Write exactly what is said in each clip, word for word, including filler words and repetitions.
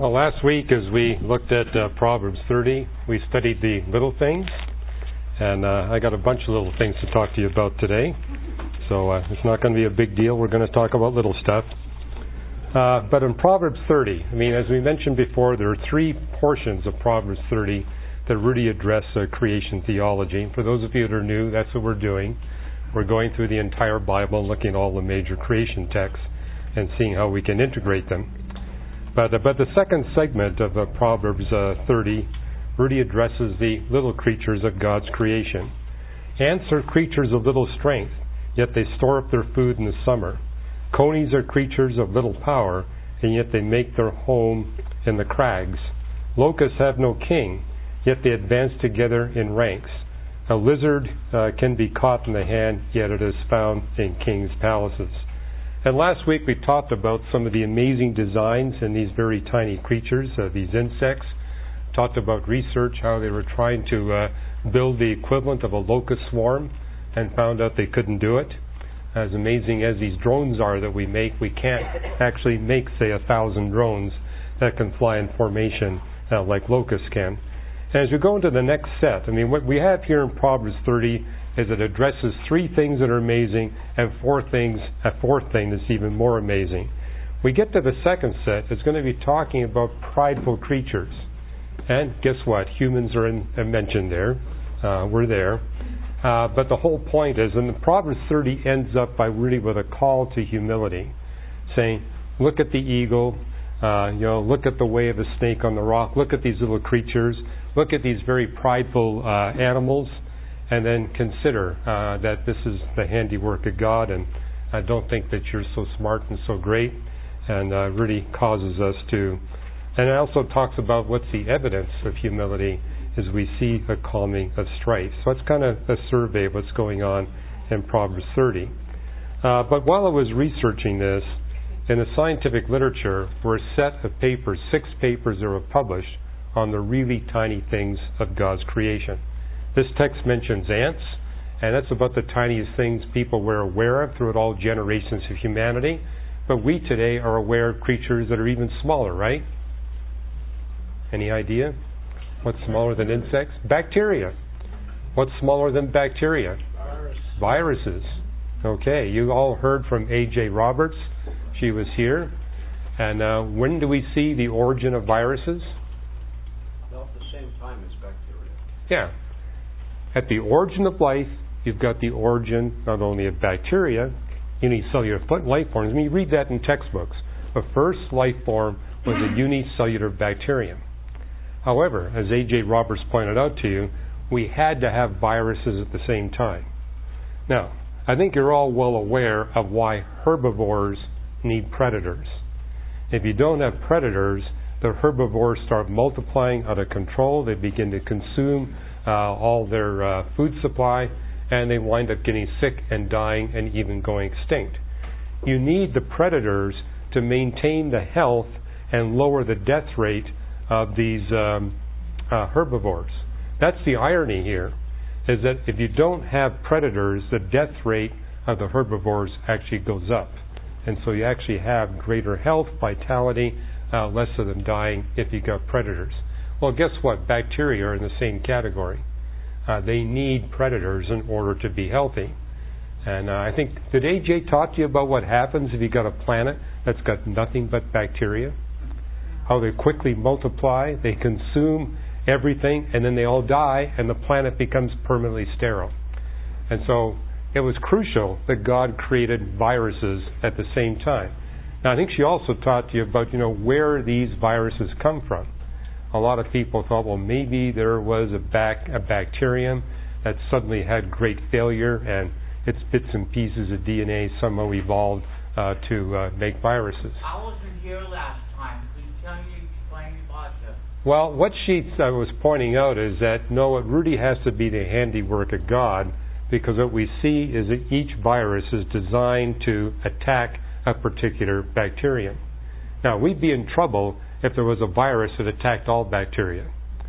Well, last week as we looked at uh, Proverbs thirty, we studied the little things, and uh, I got a bunch of little things to talk to you about today. So uh, it's not going to be a big deal. We're going to talk about little stuff. Uh, but in Proverbs thirty, I mean, as we mentioned before, there are three portions of Proverbs thirty that really address uh, creation theology. For those of you that are new, that's what we're doing. We're going through the entire Bible and looking at all the major creation texts and seeing how we can integrate them. But, uh, but the second segment of uh, Proverbs uh, thirty really addresses the little creatures of God's creation. Ants are creatures of little strength, yet they store up their food in the summer. Conies are creatures of little power, and yet they make their home in the crags. Locusts have no king, yet they advance together in ranks. A lizard uh, can be caught in the hand, yet it is found in kings' palaces. And last week we talked about some of the amazing designs in these very tiny creatures, uh, these insects. Talked about research, how they were trying to uh, build the equivalent of a locust swarm and found out they couldn't do it. As amazing as these drones are that we make, we can't actually make, say, a thousand drones that can fly in formation uh, like locusts can. And as we go into the next set, I mean, what we have here in Proverbs thirty is it addresses three things that are amazing and four things, a fourth thing that's even more amazing. We get to the second set, it's going to be talking about prideful creatures. And guess what? Humans are in, uh, mentioned there. Uh, we're there. Uh, but the whole point is, and the Proverbs thirty ends up by really with a call to humility, saying, look at the eagle, uh, you know, look at the way of the snake on the rock, look at these little creatures, look at these very prideful uh, animals, and then consider uh, that this is the handiwork of God, and I don't think that you're so smart and so great, and uh, really causes us to. And it also talks about what's the evidence of humility as we see a calming of strife. So it's kind of a survey of what's going on in Proverbs thirty. Uh, but while I was researching this, in the scientific literature were a set of papers, six papers that were published on the really tiny things of God's creation. This text mentions ants, and that's about the tiniest things people were aware of throughout all generations of humanity. But we today are aware of creatures that are even smaller, right? Any idea? What's smaller than insects? Bacteria. What's smaller than bacteria? Virus. Viruses. Okay, you all heard from A J Roberts. She was here. And uh, when do we see the origin of viruses? About the same time as bacteria. Yeah. At the origin of life, you've got the origin not only of bacteria, unicellular life forms. I mean, you read that in textbooks. The first life form was a unicellular bacterium. However, as A J Roberts pointed out to you, we had to have viruses at the same time. Now, I think you're all well aware of why herbivores need predators. If you don't have predators, the herbivores start multiplying out of control. They begin to consume uh, all their uh, food supply, and they wind up getting sick and dying and even going extinct. You need the predators to maintain the health and lower the death rate of these um, uh, herbivores. That's the irony here, is that if you don't have predators, the death rate of the herbivores actually goes up. And so you actually have greater health, vitality, uh, less of them dying if you got predators. Well, guess what? Bacteria are in the same category. Uh, they need predators in order to be healthy. And uh, I think, did A J talk to you about what happens if you got a planet that's got nothing but bacteria? How they quickly multiply, they consume everything, and then they all die, and the planet becomes permanently sterile. And so it was crucial that God created viruses at the same time. Now, I think she also talked to you about, you know, where these viruses come from. A lot of people thought, well, maybe there was a, bac- a bacterium that suddenly had great failure, and its bits and pieces of D N A somehow evolved uh, to uh, make viruses. I wasn't here last time. Could you tell me, explain about that? Well, what she uh, was pointing out is that, no, it really has to be the handiwork of God, because what we see is that each virus is designed to attack a particular bacterium. Now, we'd be in trouble if there was a virus that attacked all bacteria.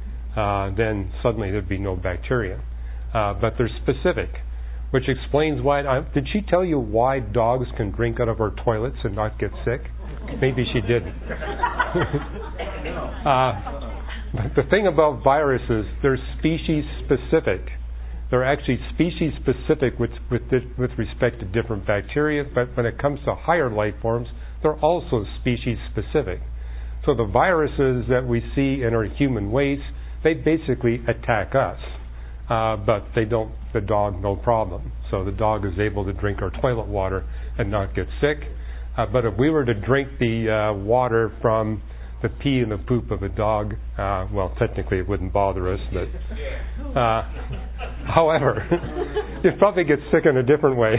Uh, then suddenly there'd be no bacteria. Uh, but they're specific, which explains why. Uh, did she tell you why dogs can drink out of our toilets and not get sick? Maybe she didn't. Uh, but the thing about viruses, they're species specific. They're actually species specific with, with, with respect to different bacteria, but when it comes to higher life forms, they're also species specific. So the viruses that we see in our human waste, they basically attack us. Uh, but they don't, the dog, no problem. So the dog is able to drink our toilet water and not get sick. Uh, but if we were to drink the uh, water from the pee and the poop of a dog, uh, well, technically it wouldn't bother us. But, uh, however, you'd probably get sick in a different way.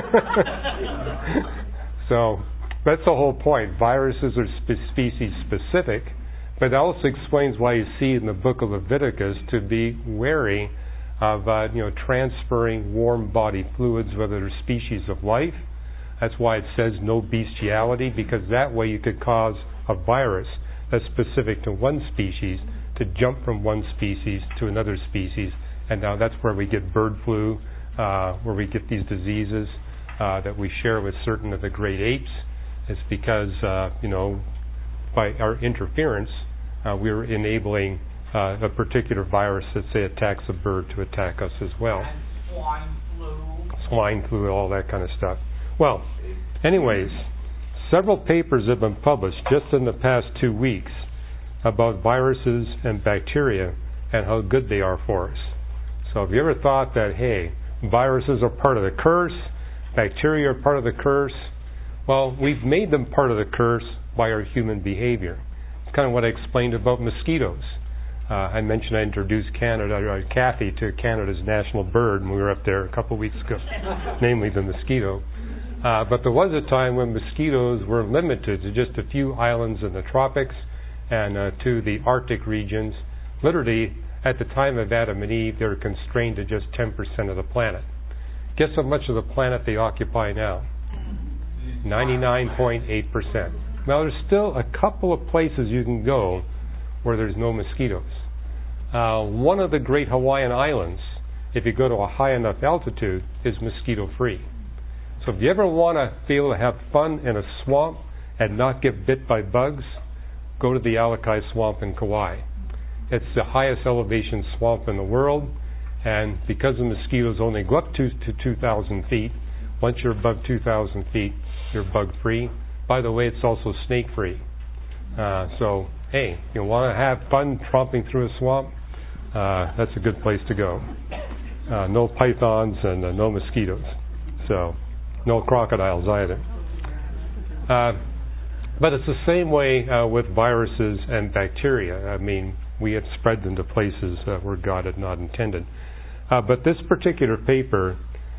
So that's the whole point. Viruses are spe- species specific, but that also explains why you see in the book of Leviticus to be wary of uh, you know transferring warm body fluids, whether they're species of life. That's why it says no bestiality, because that way you could cause a virus that's specific to one species to jump from one species to another species, and now that's where we get bird flu, uh, where we get these diseases uh, that we share with certain of the great apes. It's because uh, you know by our interference uh, we're enabling uh, a particular virus that say attacks a bird to attack us as well. And swine flu. Swine flu, all that kind of stuff. Well, anyways, several papers have been published just in the past two weeks about viruses and bacteria and how good they are for us. So have you ever thought that, hey, viruses are part of the curse, bacteria are part of the curse? Well, we've made them part of the curse by our human behavior. It's kind of what I explained about mosquitoes. Uh, I mentioned I introduced Canada, uh, Kathy to Canada's national bird when we were up there a couple of weeks ago, namely the mosquito. Uh, but there was a time when mosquitoes were limited to just a few islands in the tropics and uh, to the Arctic regions. Literally, at the time of Adam and Eve, they were constrained to just ten percent of the planet. Guess how much of the planet they occupy now? ninety-nine point eight percent. Now, there's still a couple of places you can go where there's no mosquitoes. Uh, one of the great Hawaiian islands, if you go to a high enough altitude, is mosquito-free. So if you ever want to be able to have fun in a swamp and not get bit by bugs, go to the Alakai Swamp in Kauai. It's the highest elevation swamp in the world, and because the mosquitoes only go up to, to two thousand feet, once you're above two thousand feet, you're bug-free. By the way, it's also snake-free. Uh, so, hey, you want to have fun tromping through a swamp? Uh, that's a good place to go. Uh, no pythons and uh, no mosquitoes. So, no crocodiles either. Uh, but it's the same way uh, with viruses and bacteria. I mean, we had spread them to places uh, where God had not intended. Uh, but this particular paper,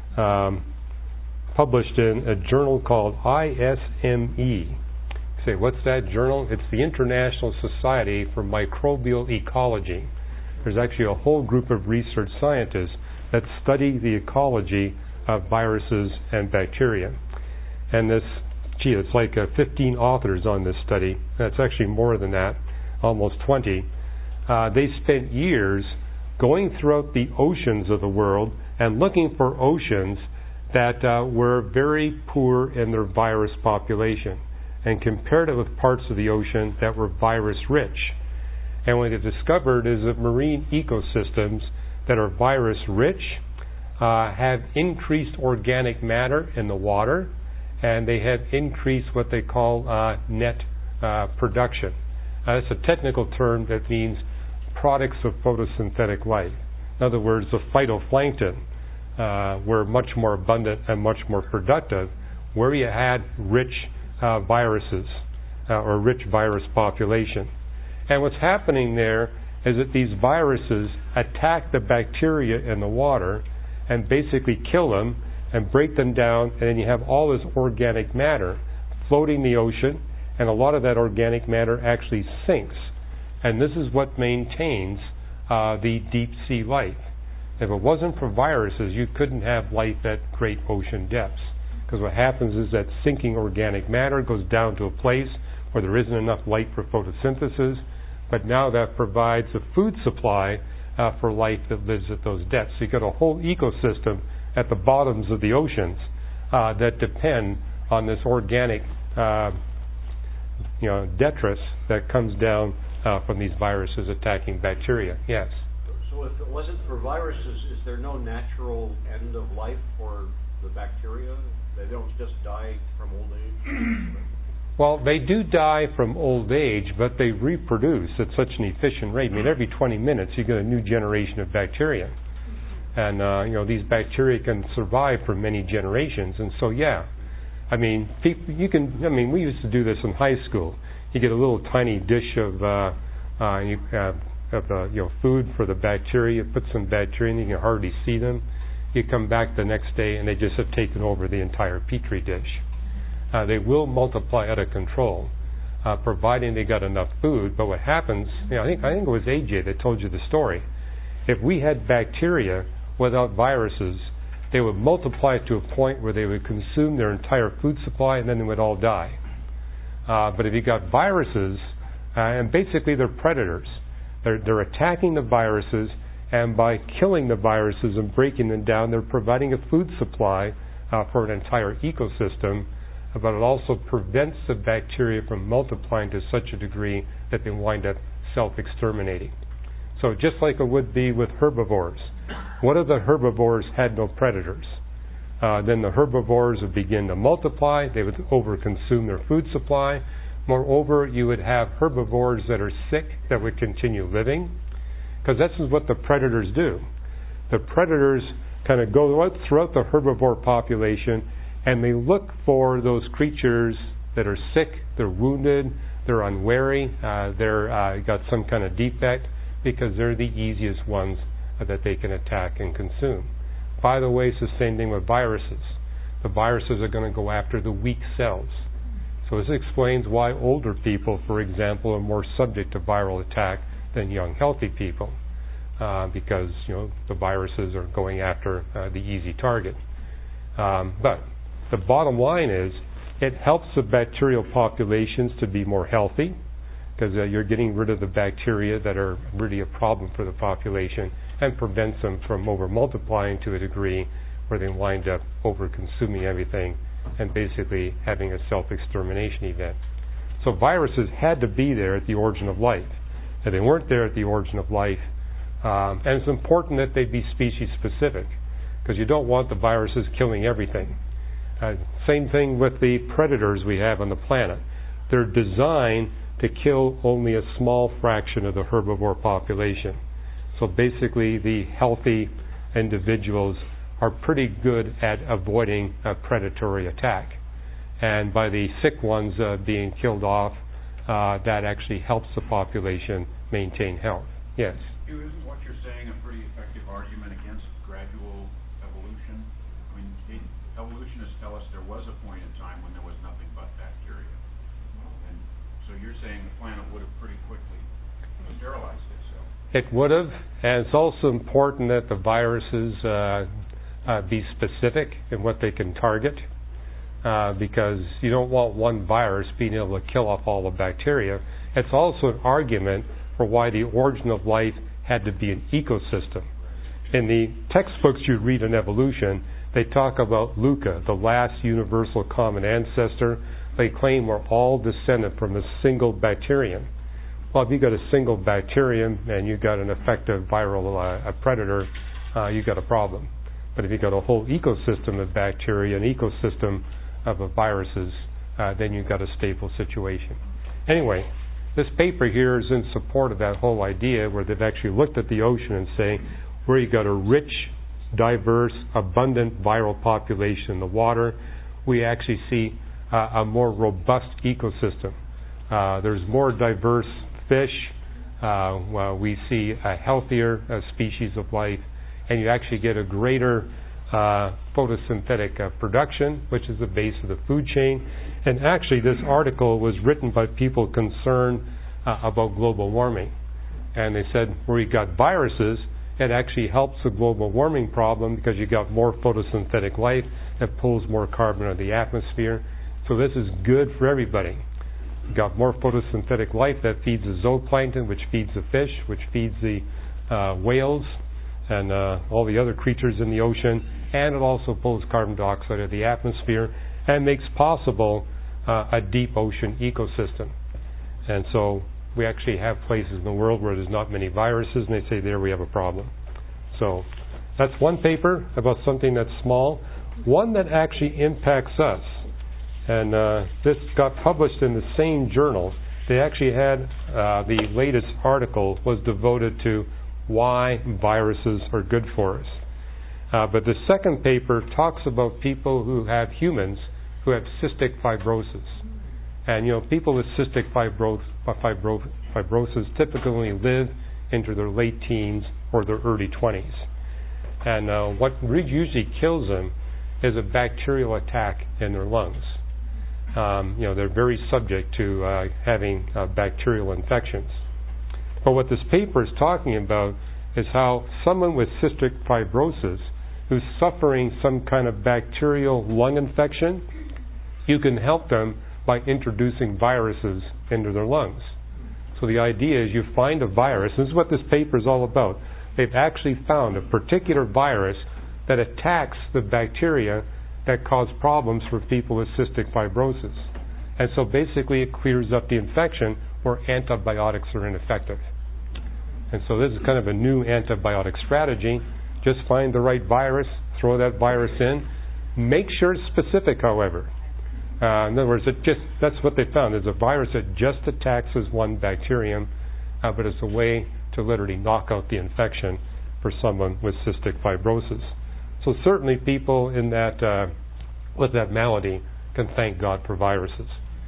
um, published in a journal called I S M E. You say, what's that journal? It's the International Society for Microbial Ecology. There's actually a whole group of research scientists that study the ecology of viruses and bacteria. And this, gee, it's like uh, fifteen authors on this study. That's actually more than that, almost twenty. Uh, they spent years going throughout the oceans of the world and looking for oceans that uh, were very poor in their virus population and compared it with parts of the ocean that were virus rich. And what they discovered is that marine ecosystems that are virus rich uh, have increased organic matter in the water, and they have increased what they call uh, net uh, production. Uh, that's a technical term that means products of photosynthetic life. In other words, the phytoplankton uh, were much more abundant and much more productive where you had rich uh, viruses uh, or rich virus population. And what's happening there is that these viruses attack the bacteria in the water and basically kill them and break them down, and then you have all this organic matter floating in the ocean, and a lot of that organic matter actually sinks. And this is what maintains uh, the deep sea life. If it wasn't for viruses, you couldn't have life at great ocean depths. Because what happens is that sinking organic matter goes down to a place where there isn't enough light for photosynthesis, but now that provides a food supply uh, for life that lives at those depths. So you've got a whole ecosystem at the bottoms of the oceans uh, that depend on this organic uh, you know, detritus that comes down uh, from these viruses attacking bacteria. Yes? So if it wasn't for viruses, is there no natural end of life for the bacteria? They don't just die from old age? Well, they do die from old age, but they reproduce at such an efficient rate. I mean, every twenty minutes you get a new generation of bacteria. And, uh, you know, these bacteria can survive for many generations. And so, yeah, I mean, people, you can, I mean, we used to do this in high school. You get a little tiny dish of, uh, uh, you, uh, of uh, you know, food for the bacteria, put some bacteria in, you can hardly see them. You come back the next day and they just have taken over the entire petri dish. Uh, they will multiply out of control, uh, providing they got enough food. But what happens, you know, I think I think it was A J that told you the story. If we had bacteria without viruses, they would multiply to a point where they would consume their entire food supply and then they would all die. Uh, but if you got viruses, uh, and basically they're predators, they're, they're attacking the viruses, and by killing the viruses and breaking them down, they're providing a food supply uh, for an entire ecosystem. But it also prevents the bacteria from multiplying to such a degree that they wind up self-exterminating. So just like it would be with herbivores. What if the herbivores had no predators? Uh, then the herbivores would begin to multiply. They would overconsume their food supply. Moreover, you would have herbivores that are sick that would continue living. Because that's what the predators do. The predators kind of go throughout the herbivore population and they look for those creatures that are sick, they're wounded, they're unwary, uh, they're uh, got some kind of defect, because they're the easiest ones uh, that they can attack and consume. By the way, it's the same thing with viruses. The viruses are going to go after the weak cells. So this explains why older people, for example, are more subject to viral attack than young, healthy people, uh, because you know the viruses are going after uh, the easy target. Um, but the bottom line is, it helps the bacterial populations to be more healthy, because uh, you're getting rid of the bacteria that are really a problem for the population, and prevents them from over multiplying to a degree where they wind up over consuming everything and basically having a self-extermination event. So viruses had to be there at the origin of life. If they weren't there at the origin of life, um, and it's important that they be species specific, because you don't want the viruses killing everything. Uh, same thing with the predators we have on the planet. They're designed to kill only a small fraction of the herbivore population. So basically the healthy individuals are pretty good at avoiding a predatory attack. And by the sick ones uh, being killed off, uh, that actually helps the population maintain health. Yes? Isn't what you're saying a pretty effective argument against gradual evolution? I mean, they, evolutionists tell us there was a point in time when there was nothing but bacteria. And so you're saying the planet would have pretty quickly sterilized itself. It would have, and it's also important that the viruses uh, uh, be specific in what they can target, uh, because you don't want one virus being able to kill off all the bacteria. It's also an argument for why the origin of life had to be an ecosystem. In the textbooks you read in evolution, they talk about Luca, the last universal common ancestor. They claim we're all descended from a single bacterium. Well, if you've got a single bacterium and you've got an effective viral uh, a predator, uh, you've got a problem. But if you've got a whole ecosystem of bacteria, an ecosystem of uh, viruses, uh, then you've got a stable situation. Anyway, this paper here is in support of that whole idea, where they've actually looked at the ocean and say, where you've got a rich, diverse, abundant viral population in the water, we actually see uh, a more robust ecosystem. Uh, there's more diverse fish. Uh, well, we see a healthier uh, species of life, and you actually get a greater uh, photosynthetic uh, production, which is the base of the food chain. And actually, this article was written by people concerned uh, about global warming. And they said, where you got viruses, it actually helps the global warming problem, because you got more photosynthetic life that pulls more carbon out of the atmosphere. So this is good for everybody. You got more photosynthetic life that feeds the zooplankton, which feeds the fish, which feeds the uh, whales and uh, all the other creatures in the ocean, and it also pulls carbon dioxide out of the atmosphere and makes possible uh, a deep ocean ecosystem. And so we actually have places in the world where there's not many viruses, and they say there we have a problem. So that's one paper about something that's small. One that actually impacts us, and uh, this got published in the same journal. They actually had uh, the latest article was devoted to why viruses are good for us. Uh, but the second paper talks about people who have humans who have cystic fibrosis. And, you know, people with cystic fibro- fibro- fibrosis typically live into their late teens or their early twenties. And uh, what usually kills them is a bacterial attack in their lungs. Um, you know, they're very subject to uh, having uh, bacterial infections. But what this paper is talking about is how someone with cystic fibrosis who's suffering some kind of bacterial lung infection, you can help them by introducing viruses into their lungs. So the idea is you find a virus. This is what this paper is all about. They've actually found a particular virus that attacks the bacteria that cause problems for people with cystic fibrosis. And so basically it clears up the infection where antibiotics are ineffective. And so this is kind of a new antibiotic strategy. Just find the right virus, throw that virus in. Make sure it's specific, however. Uh, in other words, it just that's what they found. There's a virus that just attacks this one bacterium, uh, but it's a way to literally knock out the infection for someone with cystic fibrosis. So certainly people in that uh, with that malady can thank God for viruses.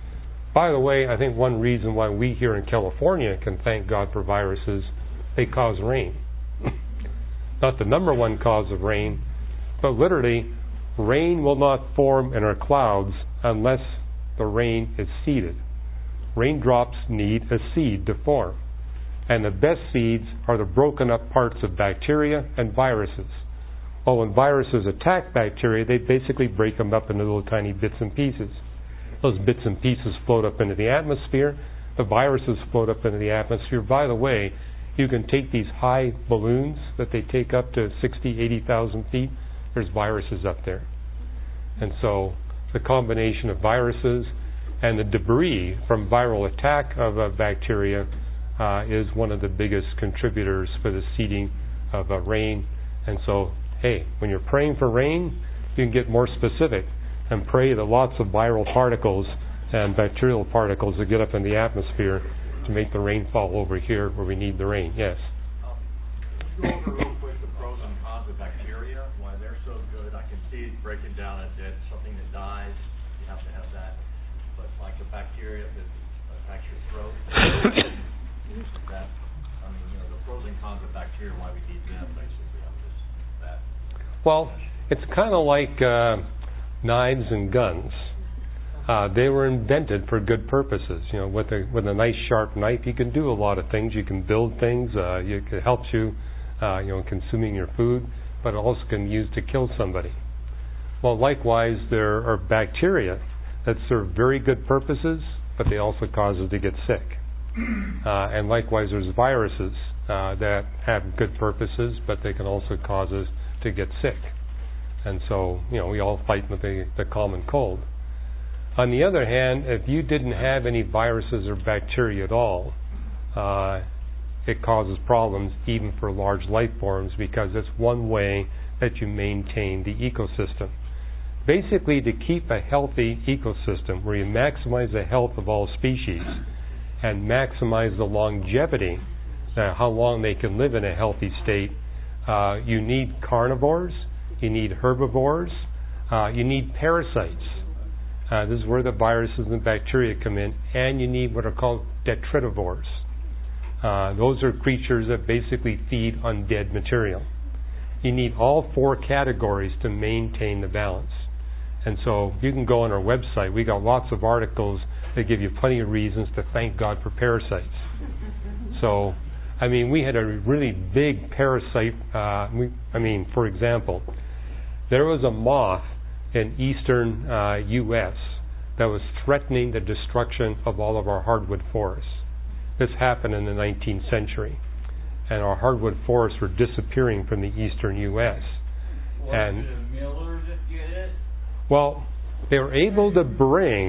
By the way, I think one reason why we here in California can thank God for viruses, they cause rain. Not the number one cause of rain, but literally, rain will not form in our clouds unless the rain is seeded. Raindrops need a seed to form. And the best seeds are the broken up parts of bacteria and viruses. Well, when viruses attack bacteria, they basically break them up into little tiny bits and pieces. Those bits and pieces float up into the atmosphere. The viruses float up into the atmosphere. By the way, you can take these high balloons that they take up to sixty, eighty thousand feet. There's viruses up there. And so the combination of viruses and the debris from viral attack of a bacteria uh, is one of the biggest contributors for the seeding of uh, rain. And so, hey, when you're praying for rain, you can get more specific and pray that lots of viral particles and bacterial particles that get up in the atmosphere to make the rain fall over here where we need the rain. Yes? Um, go over real quick the pros and cons of bacteria, why they're so good. I can see breaking down a dead, something that dies, you have to have that. But like the bacteria that attacks your throat, that, I mean, you know, the pros and cons of bacteria, why we need them, basically, on this, that. Well, it's kind of like uh, knives and guns. Uh, they were invented for good purposes. You know, with a with a nice sharp knife, you can do a lot of things. You can build things. Uh, you, it helps you, uh, you know, consuming your food, but it also can be used to kill somebody. Well, likewise, there are bacteria that serve very good purposes, but they also cause us to get sick. Uh, and likewise, there's viruses uh, that have good purposes, but they can also cause us to get sick. And so, you know, we all fight with the, the common cold. On the other hand, if you didn't have any viruses or bacteria at all, uh, it causes problems even for large life forms because it's one way that you maintain the ecosystem. Basically, to keep a healthy ecosystem where you maximize the health of all species and maximize the longevity, uh, how long they can live in a healthy state, uh, you need carnivores, you need herbivores, uh, you need parasites. Uh, this is where the viruses and bacteria come in, and you need what are called detritivores. Uh, those are creatures that basically feed on dead material. You need all four categories to maintain the balance. And so you can go on our website. We got lots of articles that give you plenty of reasons to thank God for parasites. So, I mean, we had a really big parasite. Uh, we, I mean, for example, there was a moth in eastern uh, U S that was threatening the destruction of all of our hardwood forests. This happened in the nineteenth century, and our hardwood forests were disappearing from the eastern U S Was and it a Miller that did it? well, they were able to bring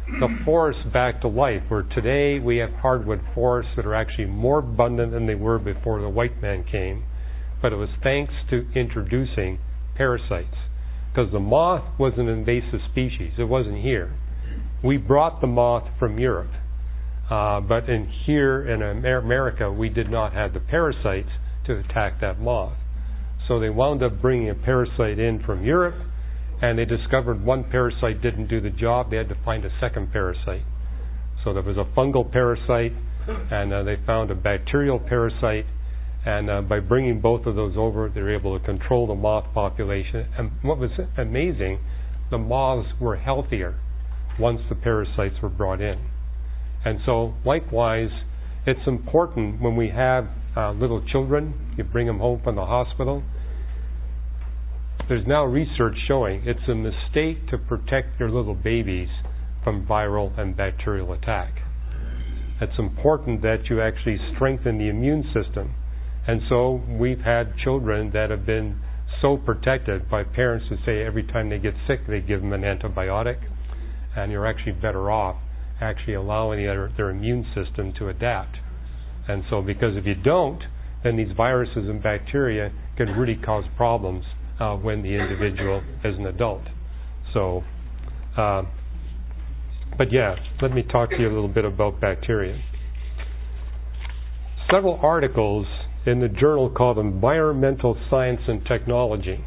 the forests back to life, where today we have hardwood forests that are actually more abundant than they were before the white man came. But it was thanks to introducing parasites. Because the moth was an invasive species. It wasn't here. We brought the moth from Europe. Uh, but in here in America, we did not have the parasites to attack that moth. So they wound up bringing a parasite in from Europe, and they discovered one parasite didn't do the job. They had to find a second parasite. So there was a fungal parasite, and uh, they found a bacterial parasite, and uh, by bringing both of those over, they were able to control the moth population. And what was amazing, the moths were healthier once the parasites were brought in. And so, likewise, it's important when we have uh, little children, you bring them home from the hospital. There's now research showing it's a mistake to protect your little babies from viral and bacterial attack. It's important that you actually strengthen the immune system. And so we've had children that have been so protected by parents to say every time they get sick, they give them an antibiotic, and you're actually better off actually allowing their, their immune system to adapt. And so because if you don't, then these viruses and bacteria can really cause problems uh, when the individual is an adult. So, uh, but yeah, let me talk to you a little bit about bacteria. Several articles in the journal called Environmental Science and Technology.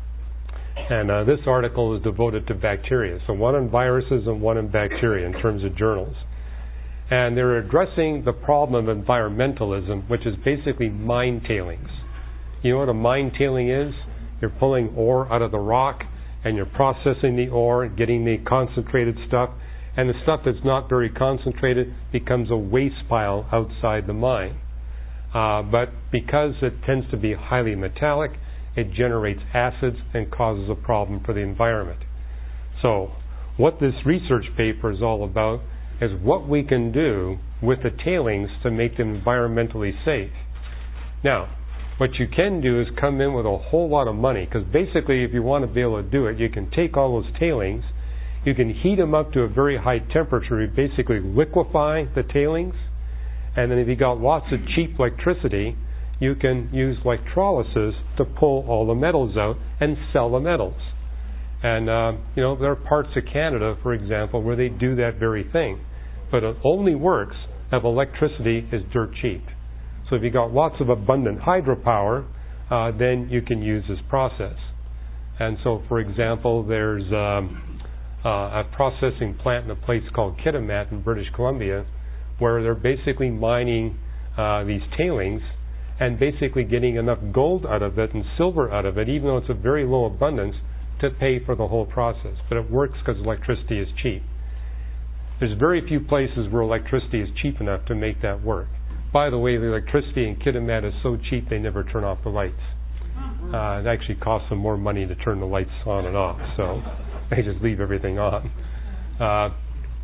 And uh, this article is devoted to bacteria. So one on viruses and one on bacteria in terms of journals. And they're addressing the problem of environmentalism, which is basically mine tailings. You know what a mine tailing is? You're pulling ore out of the rock, and you're processing the ore, getting the concentrated stuff, and the stuff that's not very concentrated becomes a waste pile outside the mine. Uh, but because it tends to be highly metallic, it generates acids and causes a problem for the environment. So, what this research paper is all about is what we can do with the tailings to make them environmentally safe. Now, what you can do is come in with a whole lot of money, because basically if you want to be able to do it, you can take all those tailings, you can heat them up to a very high temperature, you basically liquefy the tailings, and then if you got lots of cheap electricity, you can use electrolysis to pull all the metals out and sell the metals. And, uh, you know, there are parts of Canada, for example, where they do that very thing. But it only works if electricity is dirt cheap. So if you got lots of abundant hydropower, uh, then you can use this process. And so, for example, there's um, uh, a processing plant in a place called Kitimat in British Columbia, where they're basically mining uh, these tailings and basically getting enough gold out of it and silver out of it, even though it's a very low abundance, to pay for the whole process. But it works because electricity is cheap. There's very few places where electricity is cheap enough to make that work. By the way, the electricity in Kitimat is so cheap they never turn off the lights. Uh, it actually costs them more money to turn the lights on and off, so they just leave everything on. Uh,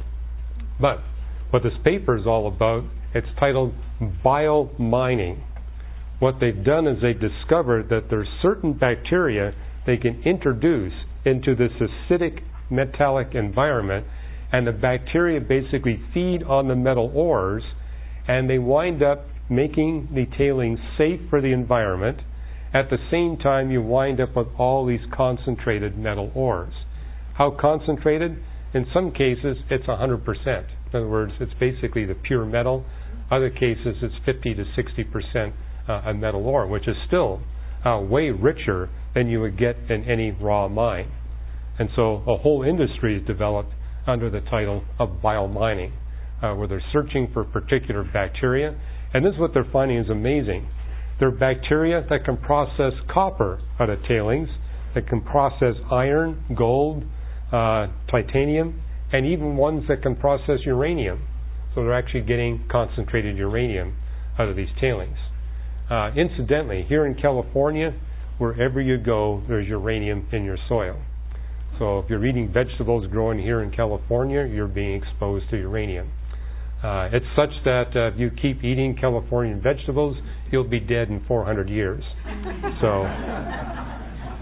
but what this paper is all about, it's titled Biomining. What they've done is they've discovered that there's certain bacteria they can introduce into this acidic metallic environment, and the bacteria basically feed on the metal ores, and they wind up making the tailings safe for the environment. At the same time, you wind up with all these concentrated metal ores. How concentrated? In some cases, it's one hundred percent. In other words, it's basically the pure metal. Other cases, it's fifty to sixty percent uh, a metal ore, which is still uh, way richer than you would get in any raw mine. And so a whole industry is developed under the title of biomining, uh, where they're searching for particular bacteria. And this is what they're finding is amazing. There are bacteria that can process copper out of tailings, that can process iron, gold, uh, titanium, and even ones that can process uranium. So they're actually getting concentrated uranium out of these tailings. Uh, incidentally, here in California, wherever you go, there's uranium in your soil. So if you're eating vegetables growing here in California, you're being exposed to uranium. Uh, it's such that uh, if you keep eating Californian vegetables, you'll be dead in four hundred years. So,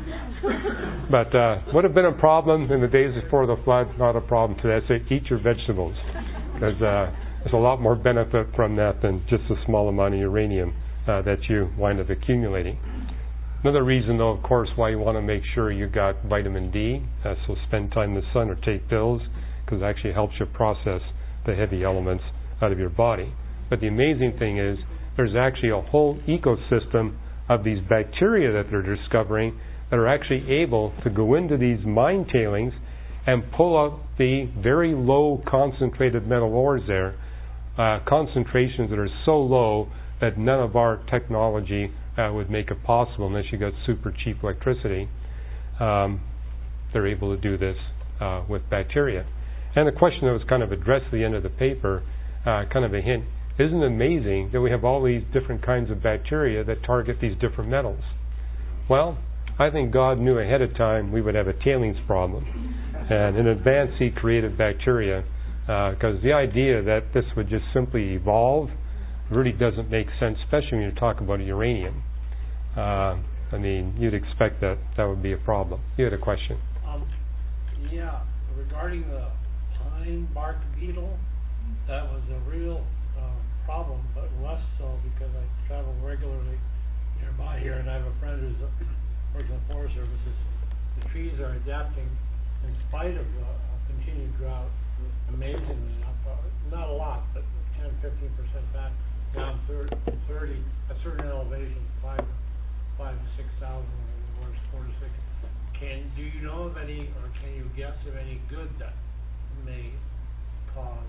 But uh, would have been a problem in the days before the flood, not a problem today. I say eat your vegetables. There's, uh, there's a lot more benefit from that than just a small amount of uranium uh, that you wind up accumulating. Another reason, though, of course, why you want to make sure you got vitamin D, uh, so spend time in the sun or take pills, because it actually helps you process the heavy elements out of your body. But the amazing thing is there's actually a whole ecosystem of these bacteria that they're discovering that are actually able to go into these mine tailings and pull out the very low concentrated metal ores there, uh, concentrations that are so low that none of our technology uh, would make it possible unless you got super cheap electricity. Um, they're able to do this uh, with bacteria. And the question that was kind of addressed at the end of the paper, uh, kind of a hint, isn't it amazing that we have all these different kinds of bacteria that target these different metals? Well, I think God knew ahead of time we would have a tailings problem. And in advance, He created bacteria because uh, the idea that this would just simply evolve really doesn't make sense, especially when you talk about uranium. Uh, I mean, you'd expect that that would be a problem. You had a question. Um, yeah, regarding the pine bark beetle, that was a real um, problem, but less so because I travel regularly nearby here, and I have a friend who's a works in the Forest Services. The trees are adapting in spite of the uh, continued drought, amazingly enough. Uh, not a lot, but ten, fifteen percent back, down thirty, at certain elevations, five, five to six thousand, or four to six. Can do you know of any, or can you guess of any good that may cause?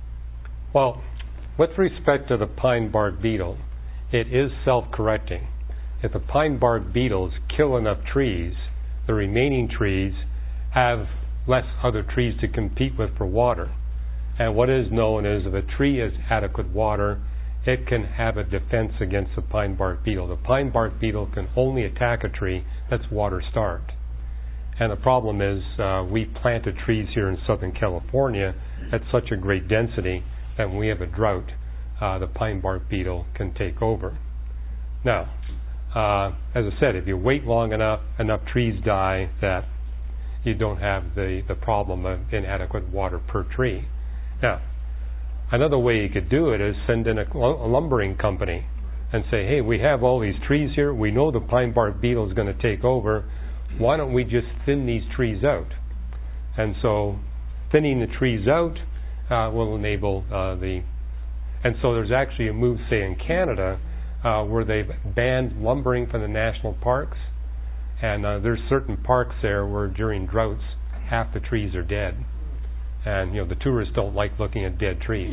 Well, with respect to the pine bark beetle, it is self-correcting. If the pine bark beetles kill enough trees, the remaining trees have less other trees to compete with for water. And what is known is if a tree has adequate water, it can have a defense against the pine bark beetle. The pine bark beetle can only attack a tree that's water starved. And the problem is uh, we planted trees here in Southern California at such a great density that when we have a drought, uh, the pine bark beetle can take over. Now, Uh, as I said, if you wait long enough, enough trees die that you don't have the, the problem of inadequate water per tree. Now, another way you could do it is send in a, a lumbering company and say, hey, we have all these trees here. We know the pine bark beetle is going to take over. Why don't we just thin these trees out? And so thinning the trees out uh, will enable uh, the... And so there's actually a move, say, in Canada, Uh, where they've banned lumbering from the national parks, and uh, there's certain parks there where during droughts half the trees are dead, and you know the tourists don't like looking at dead trees.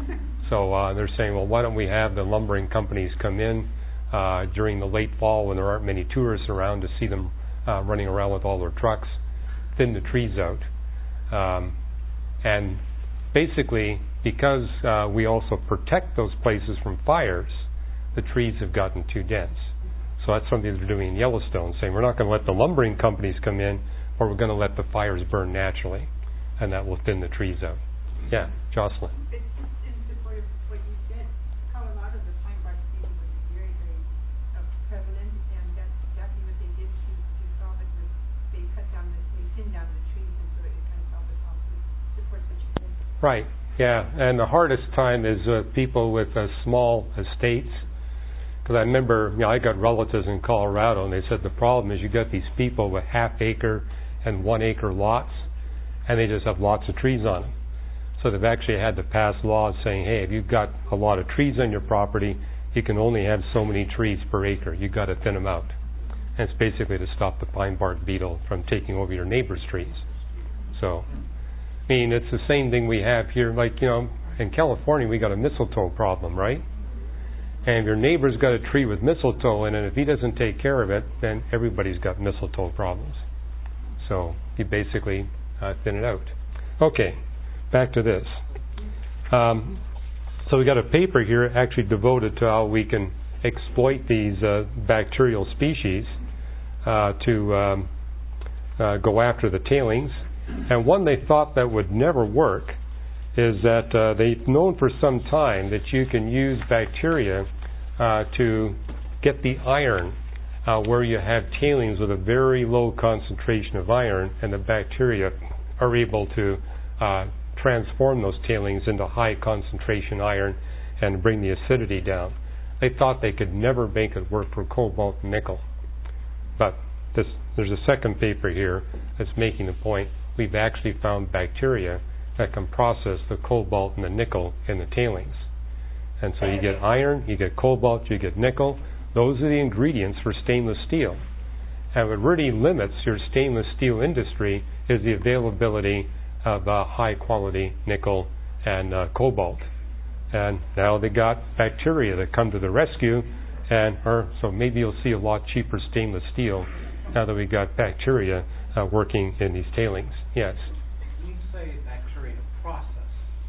So uh, they're saying, well, why don't we have the lumbering companies come in uh, during the late fall when there aren't many tourists around to see them uh, running around with all their trucks, thin the trees out, um, and basically because uh, we also protect those places from fires, the trees have gotten too dense. So that's something they're doing in Yellowstone, saying we're not going to let the lumbering companies come in, or we're going to let the fires burn naturally, and that will thin the trees out. Yeah, Jocelyn. It's in support of what you said. Colorado, the pine bark beetle was very, very uh, prevalent, and that's exactly what they did to, to solve it. Was they cut down the, they thinned down the trees, and so it kind of solved the problem. It supports what you said. Right. Yeah, and the hardest time is uh, people with uh, small estates. Because I remember, you know, I got relatives in Colorado, and they said the problem is you got these people with half acre and one acre lots, and they just have lots of trees on them. So they've actually had to pass laws saying, hey, if you've got a lot of trees on your property, you can only have so many trees per acre. You've got to thin them out. And it's basically to stop the pine bark beetle from taking over your neighbor's trees. So, I mean, it's the same thing we have here. Like, you know, in California, we got a mistletoe problem, right? And if your neighbor's got a tree with mistletoe in it, if he doesn't take care of it, then everybody's got mistletoe problems. So you basically uh, thin it out. Okay, back to this. Um, so we got a paper here actually devoted to how we can exploit these uh, bacterial species uh, to um, uh, go after the tailings. And one they thought that would never work is that uh, they've known for some time that you can use bacteria uh, to get the iron uh, where you have tailings with a very low concentration of iron, and the bacteria are able to uh, transform those tailings into high concentration iron and bring the acidity down. They thought they could never make it work for cobalt and nickel. But this, there's a second paper here that's making the point. We've actually found bacteria that can process the cobalt and the nickel in the tailings. And so you get iron, you get cobalt, you get nickel. Those are the ingredients for stainless steel. And what really limits your stainless steel industry is the availability of uh, high quality nickel and uh, cobalt. And now they got bacteria that come to the rescue, and or, so maybe you'll see a lot cheaper stainless steel now that we got bacteria uh, working in these tailings. Yes? When you say bacteria to process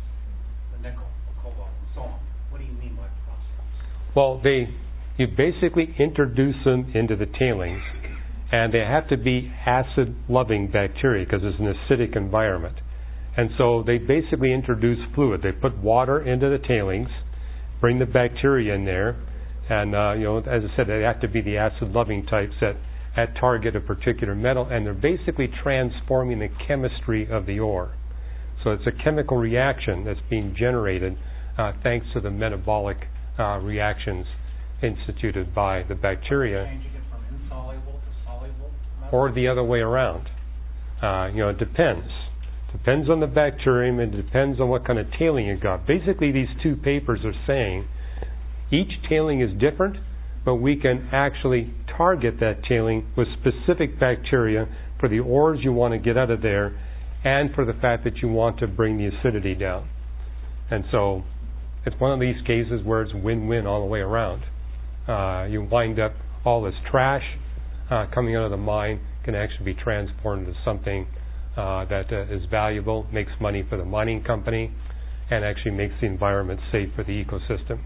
the nickel, cobalt, and so on, what do you mean by process? Well, they you basically introduce them into the tailings, and they have to be acid-loving bacteria because it's an acidic environment. And so they basically introduce fluid. They put water into the tailings, bring the bacteria in there, and uh, you know, as I said, they have to be the acid-loving types that, that target a particular metal, and they're basically transforming the chemistry of the ore. So it's a chemical reaction that's being generated uh, thanks to the metabolic uh, reactions instituted by the bacteria. Changing it from insoluble to soluble metal? Or the other way around. Uh, you know, it depends. Depends on the bacterium, and it depends on what kind of tailing you got. Basically, these two papers are saying each tailing is different, but we can actually target that tailing with specific bacteria for the ores you want to get out of there, and for the fact that you want to bring the acidity down. And so it's one of these cases where it's win-win all the way around. Uh, you wind up all this trash uh, coming out of the mine can actually be transformed into something uh, that uh, is valuable, makes money for the mining company, and actually makes the environment safe for the ecosystem.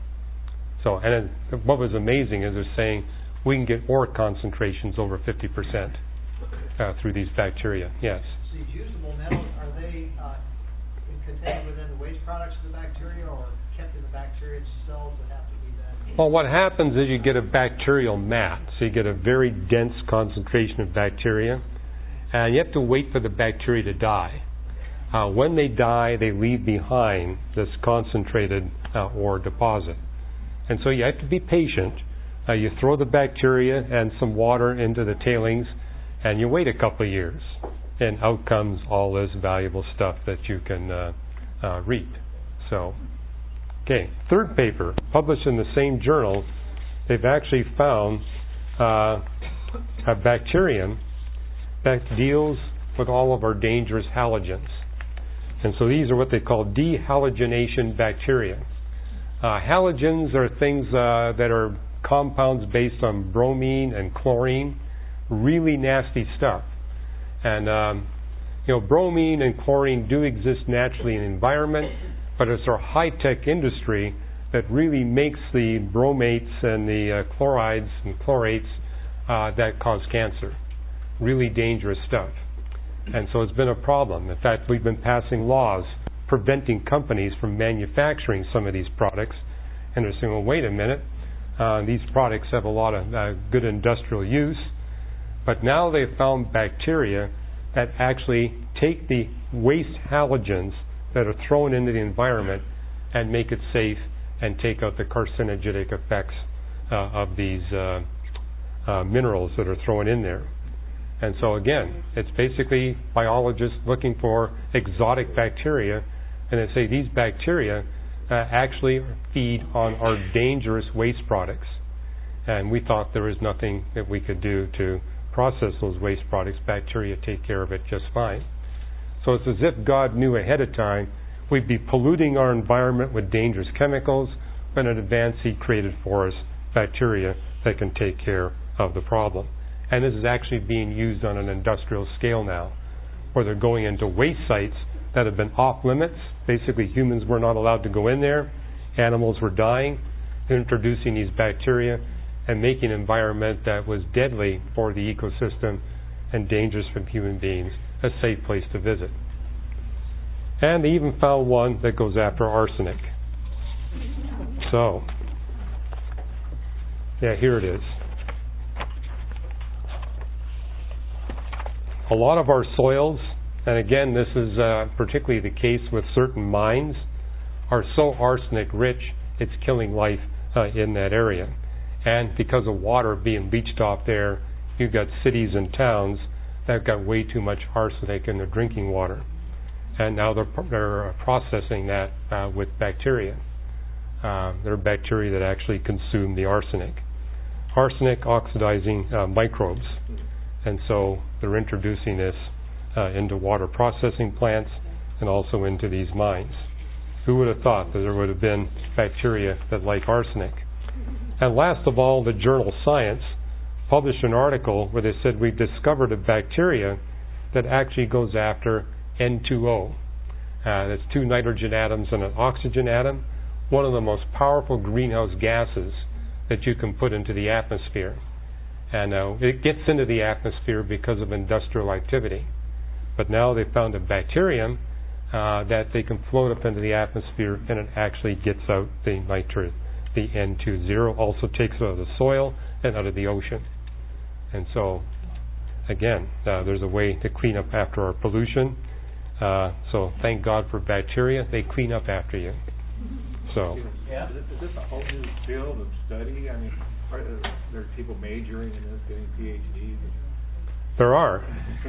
So, and it, what was amazing is they're saying we can get ore concentrations over fifty percent uh, through these bacteria. Yes? So these usable metals, are they uh, contained within the waste products of the bacteria, or kept in the bacteria cells that have to be then? Well, what happens is you get a bacterial mat. So you get a very dense concentration of bacteria, and you have to wait for the bacteria to die. Uh, when they die, they leave behind this concentrated uh, ore deposit. And so you have to be patient. Uh, you throw the bacteria and some water into the tailings, and you wait a couple of years. And out comes all this valuable stuff that you can uh, uh, read. So, okay, third paper, published in the same journal, they've actually found uh, a bacterium that deals with all of our dangerous halogens. And so these are what they call dehalogenation bacteria. Uh, halogens are things uh, that are compounds based on bromine and chlorine, really nasty stuff. And um, you know, bromine and chlorine do exist naturally in the environment, but it's our high-tech industry that really makes the bromates and the uh, chlorides and chlorates uh, that cause cancer. Really dangerous stuff. And so it's been a problem. In fact, we've been passing laws preventing companies from manufacturing some of these products. And they're saying, well, wait a minute, uh, these products have a lot of uh, good industrial use, but now they've found bacteria that actually take the waste halogens that are thrown into the environment and make it safe and take out the carcinogenic effects uh, of these uh, uh, minerals that are thrown in there. And so again, it's basically biologists looking for exotic bacteria, and they say these bacteria uh, actually feed on our dangerous waste products. And we thought there was nothing that we could do to process those waste products. Bacteria take care of it just fine. So it's as if God knew ahead of time we'd be polluting our environment with dangerous chemicals, but in advance He created for us bacteria that can take care of the problem. And this is actually being used on an industrial scale now, where they're going into waste sites that have been off limits. Basically, humans were not allowed to go in there. Animals were dying. They're introducing these bacteria and making an environment that was deadly for the ecosystem and dangerous for human beings a safe place to visit. And they even found one that goes after arsenic. So, yeah, here it is. a lot of our soils, and again, this is uh, particularly the case with certain mines, are so arsenic rich, it's killing life uh, in that area. And because of water being leached off there, you've got cities and towns that have got way too much arsenic in their drinking water. And now they're, they're processing that uh, with bacteria. Uh, there are bacteria that actually consume the arsenic. Arsenic oxidizing uh, microbes. And so they're introducing this uh, into water processing plants and also into these mines. Who would have thought that there would have been bacteria that like arsenic? And last of all, the journal Science published an article where they said we've discovered a bacteria that actually goes after N two O. Uh, that's two nitrogen atoms and an oxygen atom, one of the most powerful greenhouse gases that you can put into the atmosphere. And uh, it gets into the atmosphere because of industrial activity. But now they found a bacterium uh, that they can float up into the atmosphere, and it actually gets out the nitrogen, the N two O, also takes it out of the soil and out of the ocean. And so, again, uh, there's a way to clean up after our pollution. Uh, so thank God for bacteria. They clean up after you. So. Yeah. Is this a whole new field of study? I mean, are there people majoring in this, getting P H Ds? There are.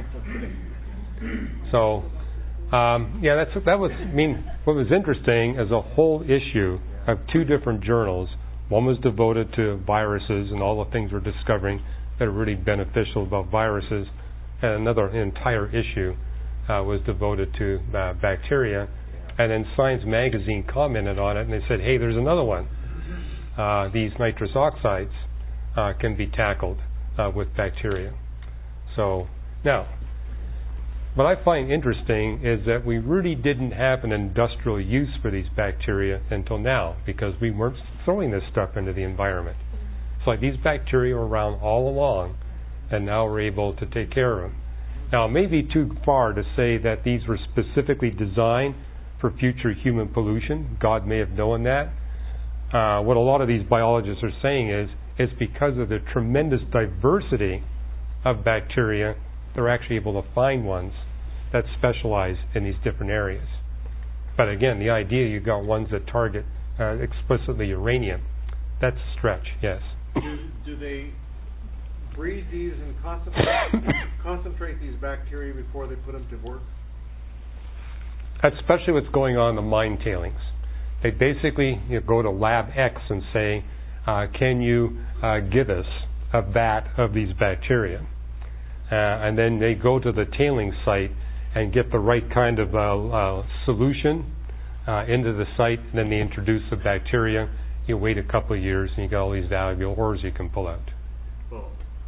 So, um, yeah, that's that was. I mean, what was interesting is a whole issue of two different journals. One was devoted to viruses and all the things we're discovering that are really beneficial about viruses, and another entire issue uh, was devoted to uh, bacteria. And then Science Magazine commented on it, and they said, hey, there's another one. Uh, these nitrous oxides uh, can be tackled uh, with bacteria. So, now, what I find interesting is that we really didn't have an industrial use for these bacteria until now, because we weren't throwing this stuff into the environment. It's like these bacteria were around all along, and now we're able to take care of them. Now, it may be too far to say that these were specifically designed for future human pollution. God may have known that. Uh, what a lot of these biologists are saying is it's because of the tremendous diversity of bacteria, they're actually able to find ones that specialize in these different areas. But again, the idea you've got ones that target uh, explicitly uranium, that's a stretch, yes. Do, do they breed these and concentrate, concentrate these bacteria before they put them to work? That's especially what's going on in the mine tailings. They basically you know, go to Lab X and say, uh, can you uh, give us a vat of these bacteria? Uh, and then they go to the tailing site and get the right kind of uh, uh, solution uh, into the site, and then they introduce the bacteria. You wait a couple of years and you got all these valuable ores you can pull out. Well,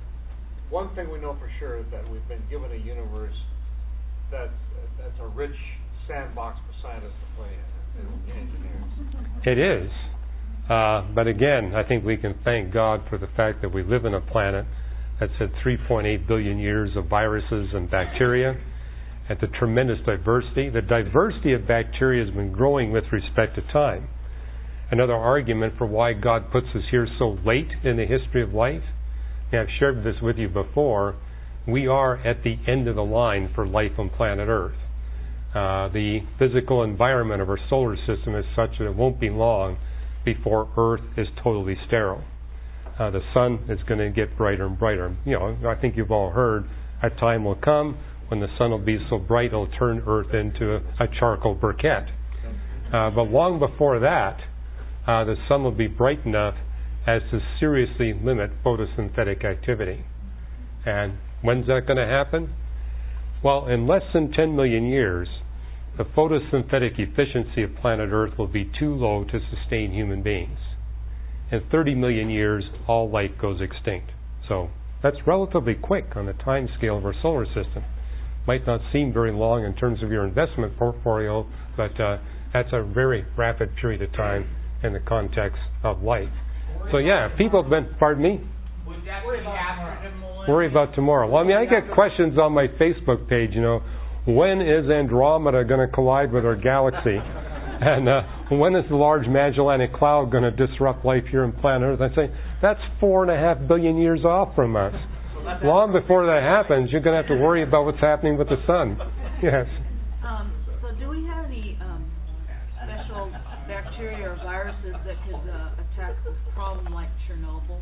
one thing we know for sure is that we've been given a universe that's, that's a rich sandbox for scientists to play in, and engineers. It is. Uh, but again, I think we can thank God for the fact that we live in a planet that's had three point eight billion years of viruses and bacteria, at the tremendous diversity. The diversity of bacteria has been growing with respect to time. Another argument for why God puts us here so late in the history of life, and I've shared this with you before, we are at the end of the line for life on planet Earth. Uh, the physical environment of our solar system is such that it won't be long before Earth is totally sterile. Uh, the sun is going to get brighter and brighter. You know, I think you've all heard a time will come when the sun will be so bright it'll turn Earth into a, a charcoal briquette. Uh, but long before that, uh, the sun will be bright enough as to seriously limit photosynthetic activity. And when's that going to happen? Well, in less than ten million years, the photosynthetic efficiency of planet Earth will be too low to sustain human beings. In thirty million years, all life goes extinct. So that's relatively quick on the time scale of our solar system. Might not seem very long in terms of your investment portfolio, but uh, that's a very rapid period of time in the context of life. So yeah, people have been, pardon me? Would that be after the millennium? Worry about tomorrow. Well, I mean, I get questions on my Facebook page, you know, when is Andromeda going to collide with our galaxy? And uh, when is the Large Magellanic Cloud going to disrupt life here on planet Earth? I say, that's four and a half billion years off from us. long before that happens, you're going to have to worry about what's happening with the sun. Yes. Um, so do we have any um, special bacteria or viruses that could uh, attack this problem like Chernobyl?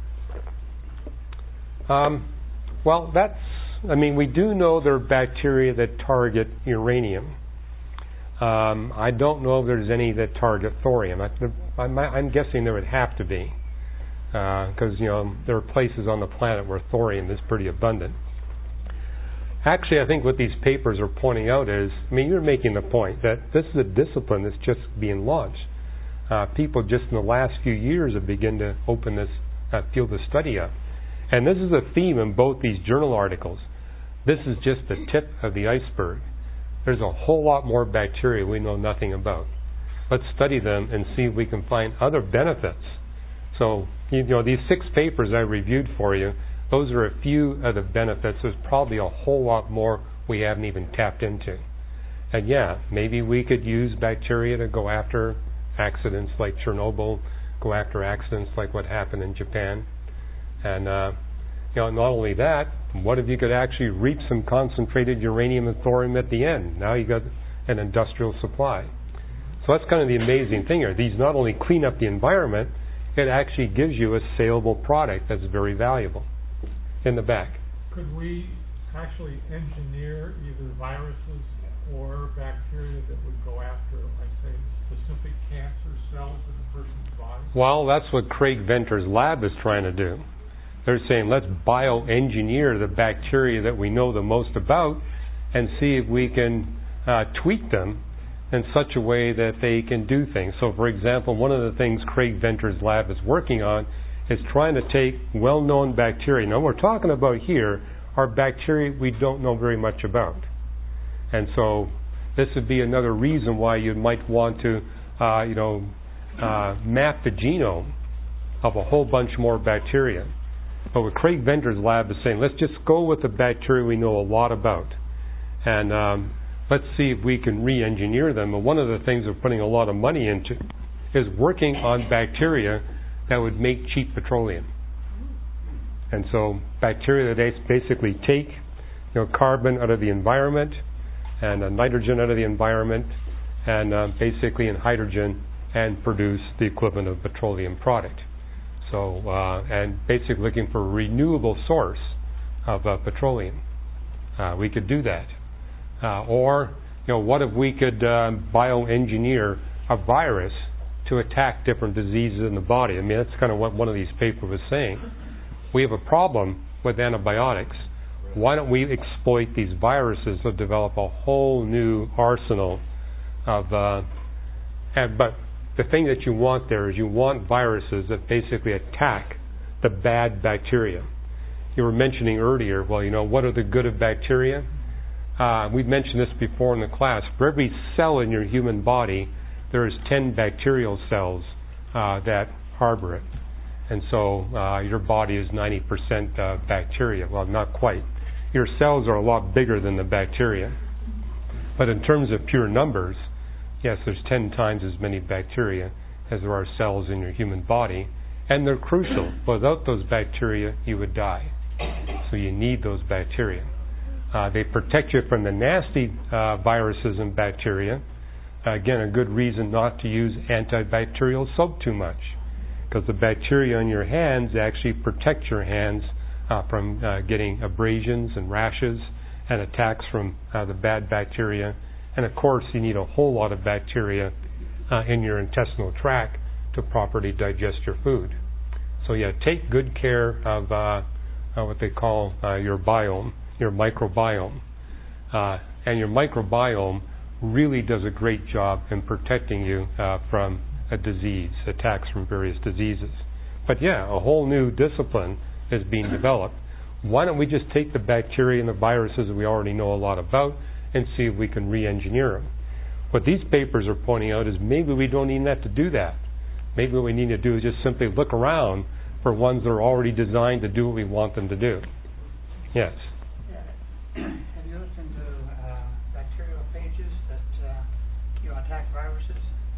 Um, well, that's, I mean, we do know there are bacteria that target uranium. Um, I don't know if there's any that target thorium. I, I'm, I'm guessing there would have to be, because, uh, you know, there are places on the planet where thorium is pretty abundant. Actually, I think what these papers are pointing out is, I mean, you're making the point that this is a discipline that's just being launched. Uh, people just in the last few years have begun to open this uh, field of study up. And this is a theme in both these journal articles. This is just the tip of the iceberg. There's a whole lot more bacteria we know nothing about. Let's study them and see if we can find other benefits. So, you know, these six papers I reviewed for you, those are a few of the benefits. There's probably a whole lot more we haven't even tapped into. And yeah, maybe we could use bacteria to go after accidents like Chernobyl, go after accidents like what happened in Japan. And, uh, you know, not only that, what if you could actually reap some concentrated uranium and thorium at the end? Now you got an industrial supply. So that's kind of the amazing thing here. These not only clean up the environment, it actually gives you a saleable product that's very valuable. In the back. Could we actually engineer either viruses or bacteria that would go after, like, say, specific cancer cells in a person's body? Well, that's what Craig Venter's lab is trying to do. They're saying, let's bioengineer the bacteria that we know the most about and see if we can uh, tweak them in such a way that they can do things. So, for example, one of the things Craig Venter's lab is working on is trying to take well-known bacteria. Now, we're talking about here are bacteria we don't know very much about. And so this would be another reason why you might want to, uh, you know, uh, map the genome of a whole bunch more bacteria. But what Craig Venter's lab is saying, let's just go with the bacteria we know a lot about. And um, let's see if we can re-engineer them. And one of the things we're putting a lot of money into is working on bacteria that would make cheap petroleum. And so bacteria that basically take, you know, carbon out of the environment and uh, nitrogen out of the environment and uh, basically in hydrogen and produce the equivalent of petroleum product. So, uh, and basically looking for a renewable source of uh, petroleum. Uh, we could do that. Uh, or, you know, what if we could uh, bioengineer a virus to attack different diseases in the body? I mean, that's kind of what one of these papers was saying. We have a problem with antibiotics. Why don't we exploit these viruses to develop a whole new arsenal of, uh, and, but the thing that you want there is you want viruses that basically attack the bad bacteria. You were mentioning earlier, well, you know, what are the good of bacteria? Uh, we've mentioned this before in the class. For every cell in your human body, there is ten bacterial cells uh, that harbor it. And so uh, your body is ninety percent uh, bacteria. Well, not quite. Your cells are a lot bigger than the bacteria. But in terms of pure numbers, yes, there's ten times as many bacteria as there are cells in your human body. And they're crucial. Without those bacteria, you would die. So you need those bacteria. Uh, they protect you from the nasty uh, viruses and bacteria. Uh, again, a good reason not to use antibacterial soap too much, because the bacteria on your hands actually protect your hands uh, from uh, getting abrasions and rashes and attacks from uh, the bad bacteria. And of course, you need a whole lot of bacteria uh, in your intestinal tract to properly digest your food. So yeah, take good care of uh, uh, what they call uh, your biome, your microbiome. Uh, and your microbiome really does a great job in protecting you uh, from a disease, attacks from various diseases. But yeah, a whole new discipline is being developed. Why don't we just take the bacteria and the viruses that we already know a lot about and see if we can re-engineer them? What these papers are pointing out is maybe we don't even have to do that. Maybe what we need to do is just simply look around for ones that are already designed to do what we want them to do. Yes? Yeah. Have you looked into uh, bacterial phages that uh, you know, attack viruses?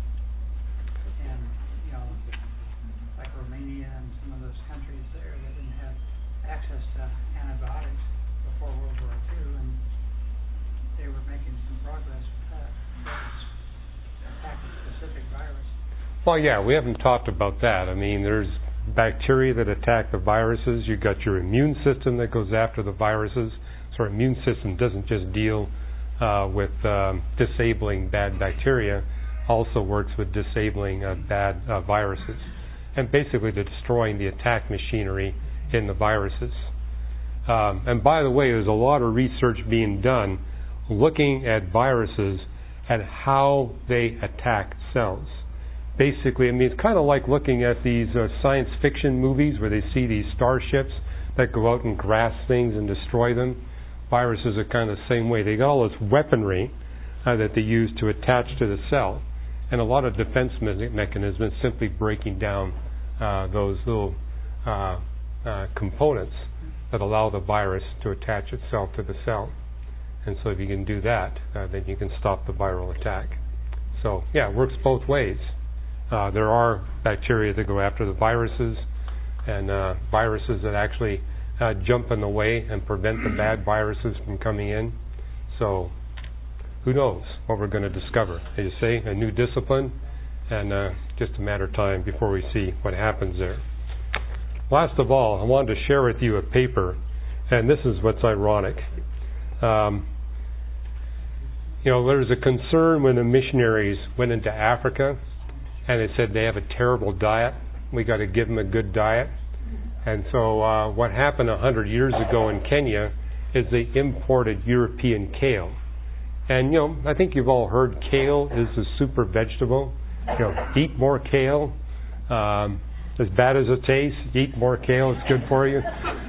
And, you know, like Romania and some of those countries there, they didn't have access to Well, yeah, we haven't talked about that. I mean, there's bacteria that attack the viruses. You've got your immune system that goes after the viruses. So our immune system doesn't just deal uh, with um, disabling bad bacteria, also works with disabling uh, bad uh, viruses, and basically to destroying the attack machinery in the viruses. Um, and by the way, there's a lot of research being done looking at viruses and how they attack cells. Basically, I mean, it's kind of like looking at these uh, science fiction movies where they see these starships that go out and grasp things and destroy them. Viruses are kind of the same way. They got all this weaponry uh, that they use to attach to the cell, and a lot of defense me- mechanisms simply breaking down uh, those little uh, uh, components that allow the virus to attach itself to the cell. And so if you can do that, uh, then you can stop the viral attack. So, yeah, it works both ways. Uh, there are bacteria that go after the viruses, and uh, viruses that actually uh, jump in the way and prevent the bad viruses from coming in. So, who knows what we're going to discover? As you say, a new discipline, and uh, just a matter of time before we see what happens there. Last of all, I wanted to share with you a paper, and this is what's ironic. Um, you know, there was a concern when the missionaries went into Africa, and they said they have a terrible diet. We got to give them a good diet. And so uh, what happened a hundred years ago in Kenya is they imported European kale. And, you know, I think you've all heard kale is a super vegetable. You know, eat more kale. Um, as bad as it tastes, eat more kale. It's good for you.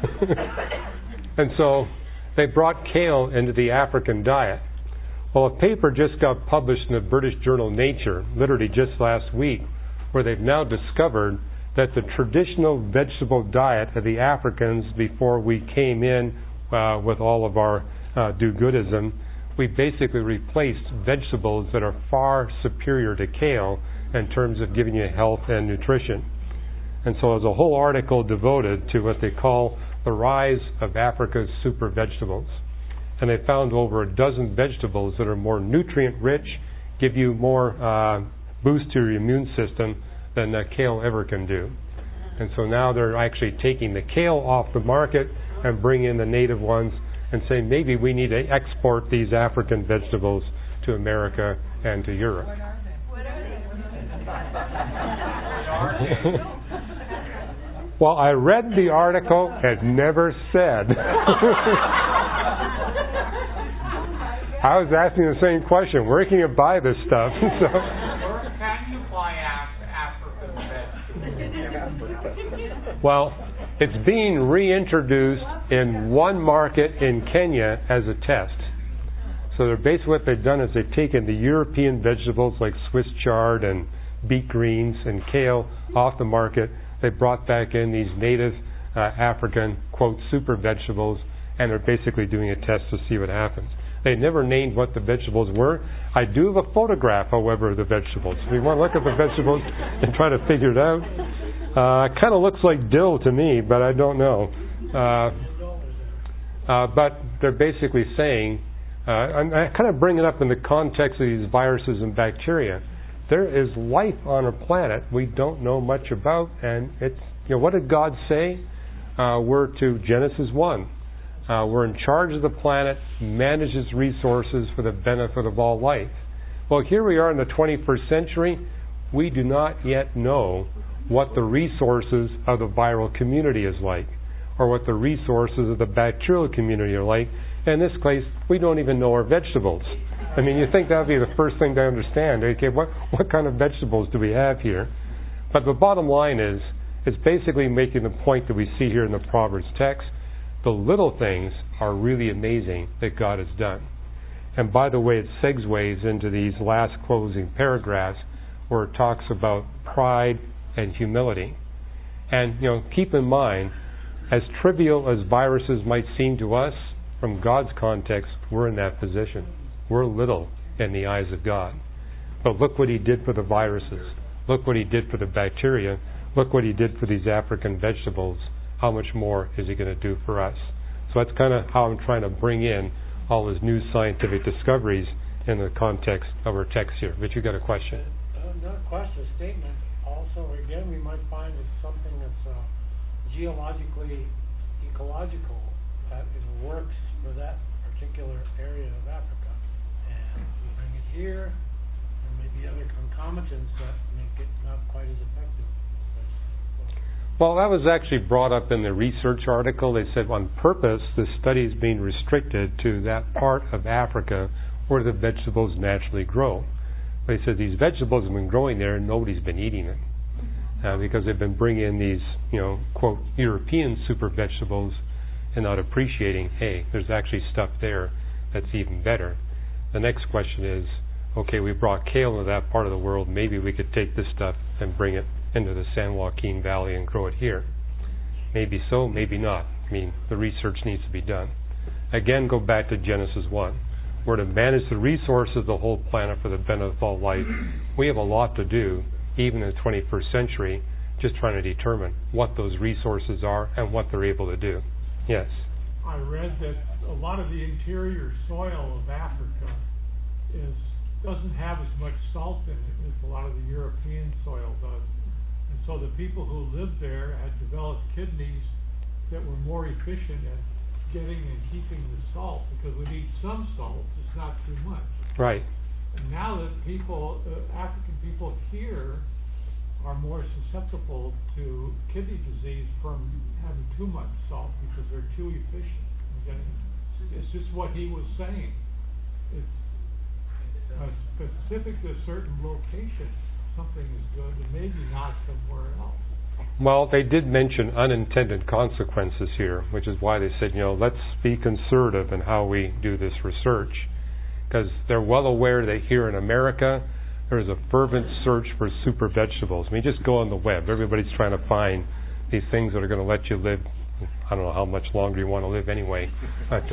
And so they brought kale into the African diet. Well, a paper just got published in the British journal Nature, literally just last week, where they've now discovered that the traditional vegetable diet of the Africans before we came in uh, with all of our uh, do-goodism, we basically replaced vegetables that are far superior to kale in terms of giving you health and nutrition. And so there's a whole article devoted to what they call the rise of Africa's super vegetables. And they found over a dozen vegetables that are more nutrient rich, give you more uh, boost to your immune system than uh, kale ever can do. And so now they're actually taking the kale off the market and bringing in the native ones and saying maybe we need to export these African vegetables to America and to Europe. What are they? What are they? Well, I read the article. It never said. I was asking the same question. Where can you buy this stuff? So, Where can you buy African vegetables? well, it's being reintroduced in one market in Kenya as a test. So they're basically what they've done is they've taken the European vegetables like Swiss chard and beet greens and kale off the market. They brought back in these native uh, African, quote, super vegetables, and they're basically doing a test to see what happens. They never named what the vegetables were. I do have a photograph, however, of the vegetables. If you want to look at the vegetables and try to figure it out. Uh, it kind of looks like dill to me, but I don't know. Uh, uh, but they're basically saying, uh, I'm, I kind of bring it up in the context of these viruses and bacteria. There is life on our planet we don't know much about, and it's, you know, what did God say? Uh, we're to Genesis one. Uh, we're in charge of the planet, manage its resources for the benefit of all life. Well, here we are in the twenty-first century. We do not yet know what the resources of the viral community is like, or what the resources of the bacterial community are like. In this case, we don't even know our vegetables. I mean, you think that would be the first thing to understand. Okay, what, what kind of vegetables do we have here? But the bottom line is, it's basically making the point that we see here in the Proverbs text. The little things are really amazing that God has done. And by the way, it segues into these last closing paragraphs where it talks about pride and humility. And, you know, keep in mind, as trivial as viruses might seem to us, from God's context, we're in that position. We're little in the eyes of God. But look what He did for the viruses. Look what He did for the bacteria. Look what He did for these African vegetables. How much more is He going to do for us? So that's kind of how I'm trying to bring in all His new scientific discoveries in the context of our text here. But you got a question? Uh, not a question, a statement. Also, again, we might find it's something that's uh, geologically ecological, that it works for that particular area of Africa. And we bring it here, and maybe other concomitants that make it not quite as effective. Well, that was actually brought up in the research article. They said on purpose the study is being restricted to that part of Africa where the vegetables naturally grow. They said these vegetables have been growing there and nobody's been eating them uh, because they've been bringing in these, you know, quote, European super vegetables and not appreciating, hey, there's actually stuff there that's even better. The next question is, okay, we brought kale into that part of the world. Maybe we could take this stuff and bring it into the San Joaquin Valley and grow it here. Maybe so, maybe not. I mean, the research needs to be done. Again, go back to Genesis one. We're to manage the resources of the whole planet for the benefit of all life. We have a lot to do, even in the twenty-first century, just trying to determine what those resources are and what they're able to do. Yes? I read that a lot of the interior soil of Africa is doesn't have as much salt in it as a lot of the European soil does. And so the people who lived there had developed kidneys that were more efficient at getting and keeping the salt, because we need some salt, just not too much. Right. And now that people, uh, African people here are more susceptible to kidney disease from having too much salt because they're too efficient in getting it. It's just what he was saying. It's uh, specific to a certain location, something is good, and maybe not somewhere else. Well, they did mention unintended consequences here, which is why they said, you know, let's be conservative in how we do this research. Because they're well aware that here in America, there's a fervent search for super vegetables. I mean, just go on the web. Everybody's trying to find these things that are going to let you live. I don't know how much longer you want to live anyway. But,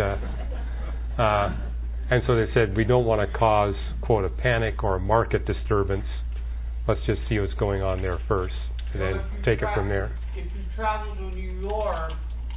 uh, uh, and so they said, we don't want to cause, quote, a panic or a market disturbance. Let's just see what's going on there first, and then take it from there. If you travel to New York,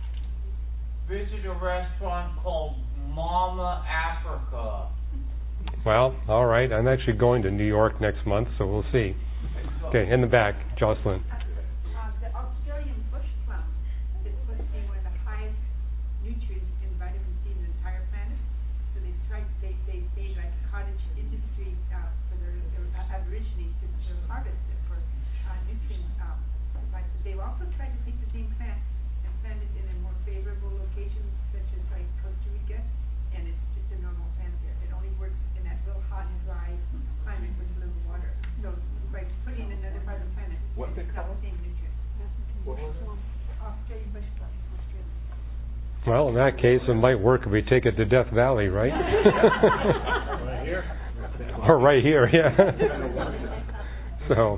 visit a restaurant called Mama Africa. Well, all right. I'm actually going to New York next month, so we'll see. Okay, in the back, Jocelyn. Uh, the Australian bush plum is supposed to be one of the highest nutrients in vitamin C in the entire planet. So they tried, they they made like cottage industry uh, for their, their Aborigines to, to harvest it for uh, nutrient um, supplies. But they've also tried to take the same plant and plant it in a more favorable location, such as like Costa Rica, and it's just a normal plant there. It only works in that real hot and dry climate with little water. So by putting another part of the planet, What's it it's not called? the same nutrient. What was it? Australian bush plum. Australia. Well, in that case, it might work if we take it to Death Valley, right? Right here? Or right here, yeah. So,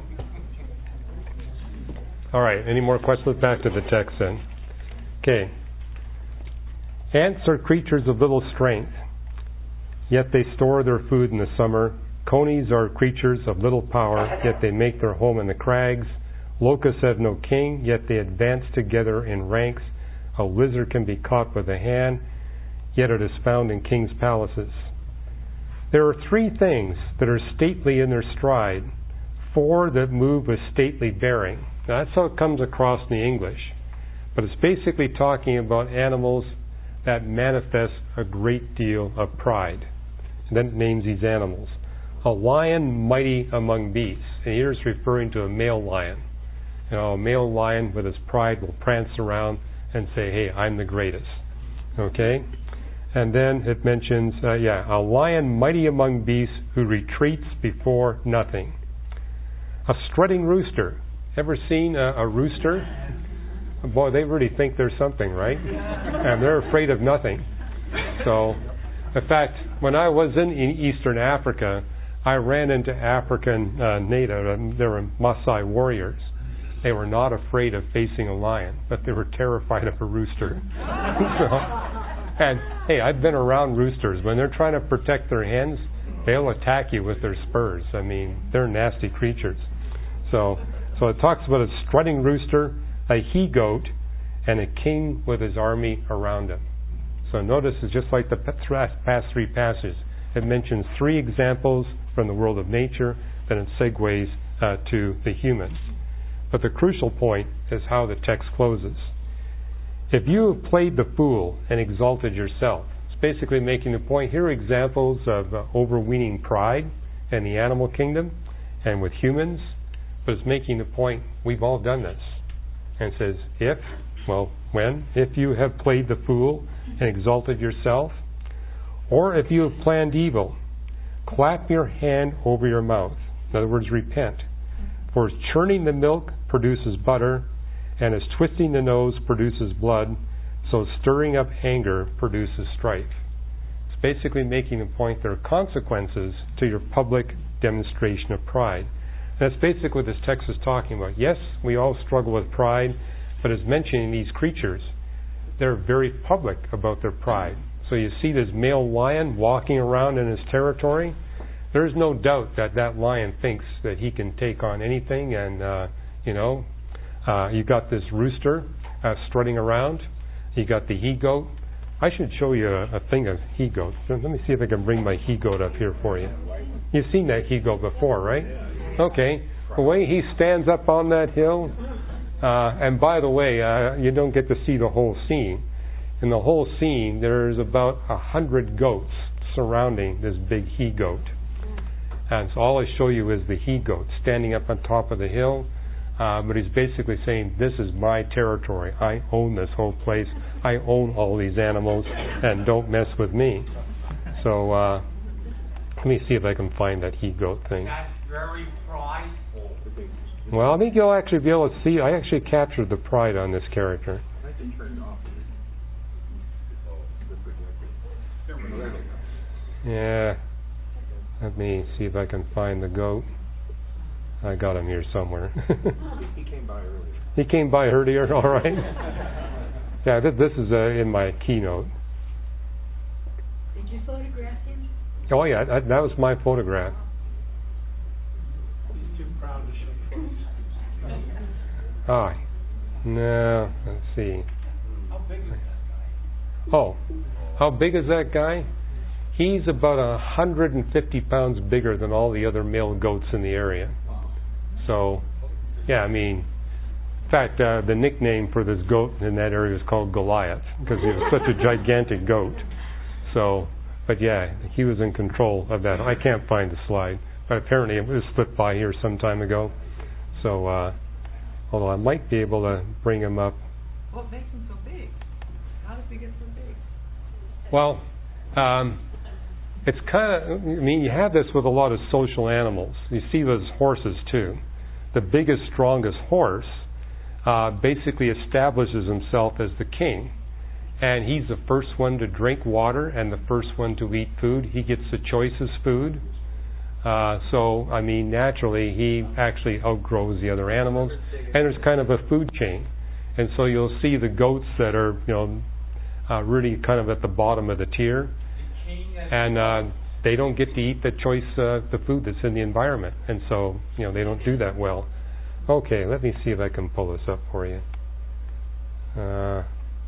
all right. Any more questions? Back to the text then. Okay. Ants are creatures of little strength, yet they store their food in the summer. Conies are creatures of little power, yet they make their home in the crags. Locusts have no king, yet they advance together in ranks. A lizard can be caught with a hand, yet it is found in kings' palaces. There are three things that are stately in their stride, four that move with stately bearing. Now, that's how it comes across in the English. But it's basically talking about animals that manifest a great deal of pride. And then it names these animals. A lion mighty among beasts. And here it's referring to a male lion. You know, a male lion with his pride will prance around and say, hey, I'm the greatest. Okay? And then it mentions, uh, yeah, a lion mighty among beasts who retreats before nothing. A strutting rooster. Ever seen a, a rooster? Boy, they really think they're something, right? And they're afraid of nothing. So, in fact, when I was in Eastern Africa, I ran into African uh, native, they were Maasai warriors. They were not afraid of facing a lion, but they were terrified of a rooster. So, and, hey, I've been around roosters. When they're trying to protect their hens, they'll attack you with their spurs. I mean, they're nasty creatures. So, so it talks about a strutting rooster, a he-goat, and a king with his army around him. So notice it's just like the past three passages. It mentions three examples from the world of nature, then it segues uh, to the human. But the crucial point is how the text closes. If you have played the fool and exalted yourself, it's basically making the point. Here are examples of uh, overweening pride in the animal kingdom and with humans, but it's making the point we've all done this. And it says, if, well, when, if you have played the fool and exalted yourself, or if you have planned evil, clap your hand over your mouth. In other words, repent. For as churning the milk produces butter, and as twisting the nose produces blood, so stirring up anger produces strife. It's basically making the point there are consequences to your public demonstration of pride. And that's basically what this text is talking about. Yes, we all struggle with pride, but as mentioning these creatures, they're very public about their pride. So you see this male lion walking around in his territory. There's no doubt that that lion thinks that he can take on anything, and uh, you know, uh, you've got this rooster uh, strutting around. You got the he-goat. I should show you a, a thing of he-goat. Let me see if I can bring my he-goat up here for you. You've seen that he-goat before, right? Okay. The way he stands up on that hill, uh, and by the way, uh, you don't get to see the whole scene. In the whole scene, there's about a hundred goats surrounding this big he-goat. And so all I show you is the he-goat standing up on top of the hill. Uh, but he's basically saying, this is my territory. I own this whole place. I own all these animals, and don't mess with me. So uh, let me see if I can find that he-goat thing. That's very prideful. Well, I think you'll actually be able to see. I actually captured the pride on this character. Yeah. Let me see if I can find the goat. I got him here somewhere. He came by earlier. He came by earlier, all right. Yeah, this, this is uh, in my keynote. Did you photograph him? Oh, yeah, that, that was my photograph. He's too proud to show photos. Ah, no, let's see. How big is that guy? Oh, how big is that guy? He's about one hundred fifty pounds bigger than all the other male goats in the area. So, yeah, I mean, in fact, uh, the nickname for this goat in that area is called Goliath, because he was such a gigantic goat. So, but yeah, he was in control of that. I can't find the slide, but apparently it was slipped by here some time ago. So, uh, although I might be able to bring him up. What makes him so big? How does he get so big? Well, um, it's kind of, I mean, you have this with a lot of social animals. You see those horses too. The biggest, strongest horse uh, basically establishes himself as the king. And he's the first one to drink water and the first one to eat food. He gets the choicest food. Uh, so, I mean, naturally, he actually outgrows the other animals. And there's kind of a food chain. And so you'll see the goats that are, you know, uh, really kind of at the bottom of the tier. And uh, they don't get to eat the choice, uh, the food that's in the environment. And so, you know, they don't do that well. Okay, let me see if I can pull this up for you. Uh,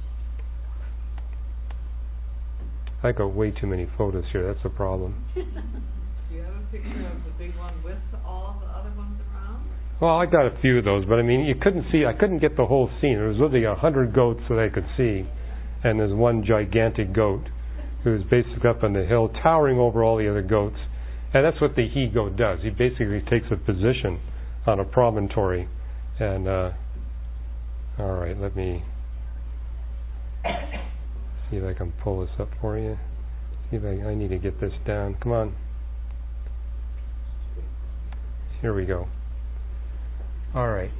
I got way too many photos here. That's a problem. Do you have a picture of the big one with all the other ones around? Well, I got a few of those, but I mean, you couldn't see. I couldn't get the whole scene. There was literally a hundred goats that I could see, and there's one gigantic goat who's basically up on the hill, towering over all the other goats. And that's what the he-goat does. He basically takes a position on a promontory. And, uh, all right, let me see if I can pull this up for you. See if I, I need to get this down. Come on. Here we go. All right.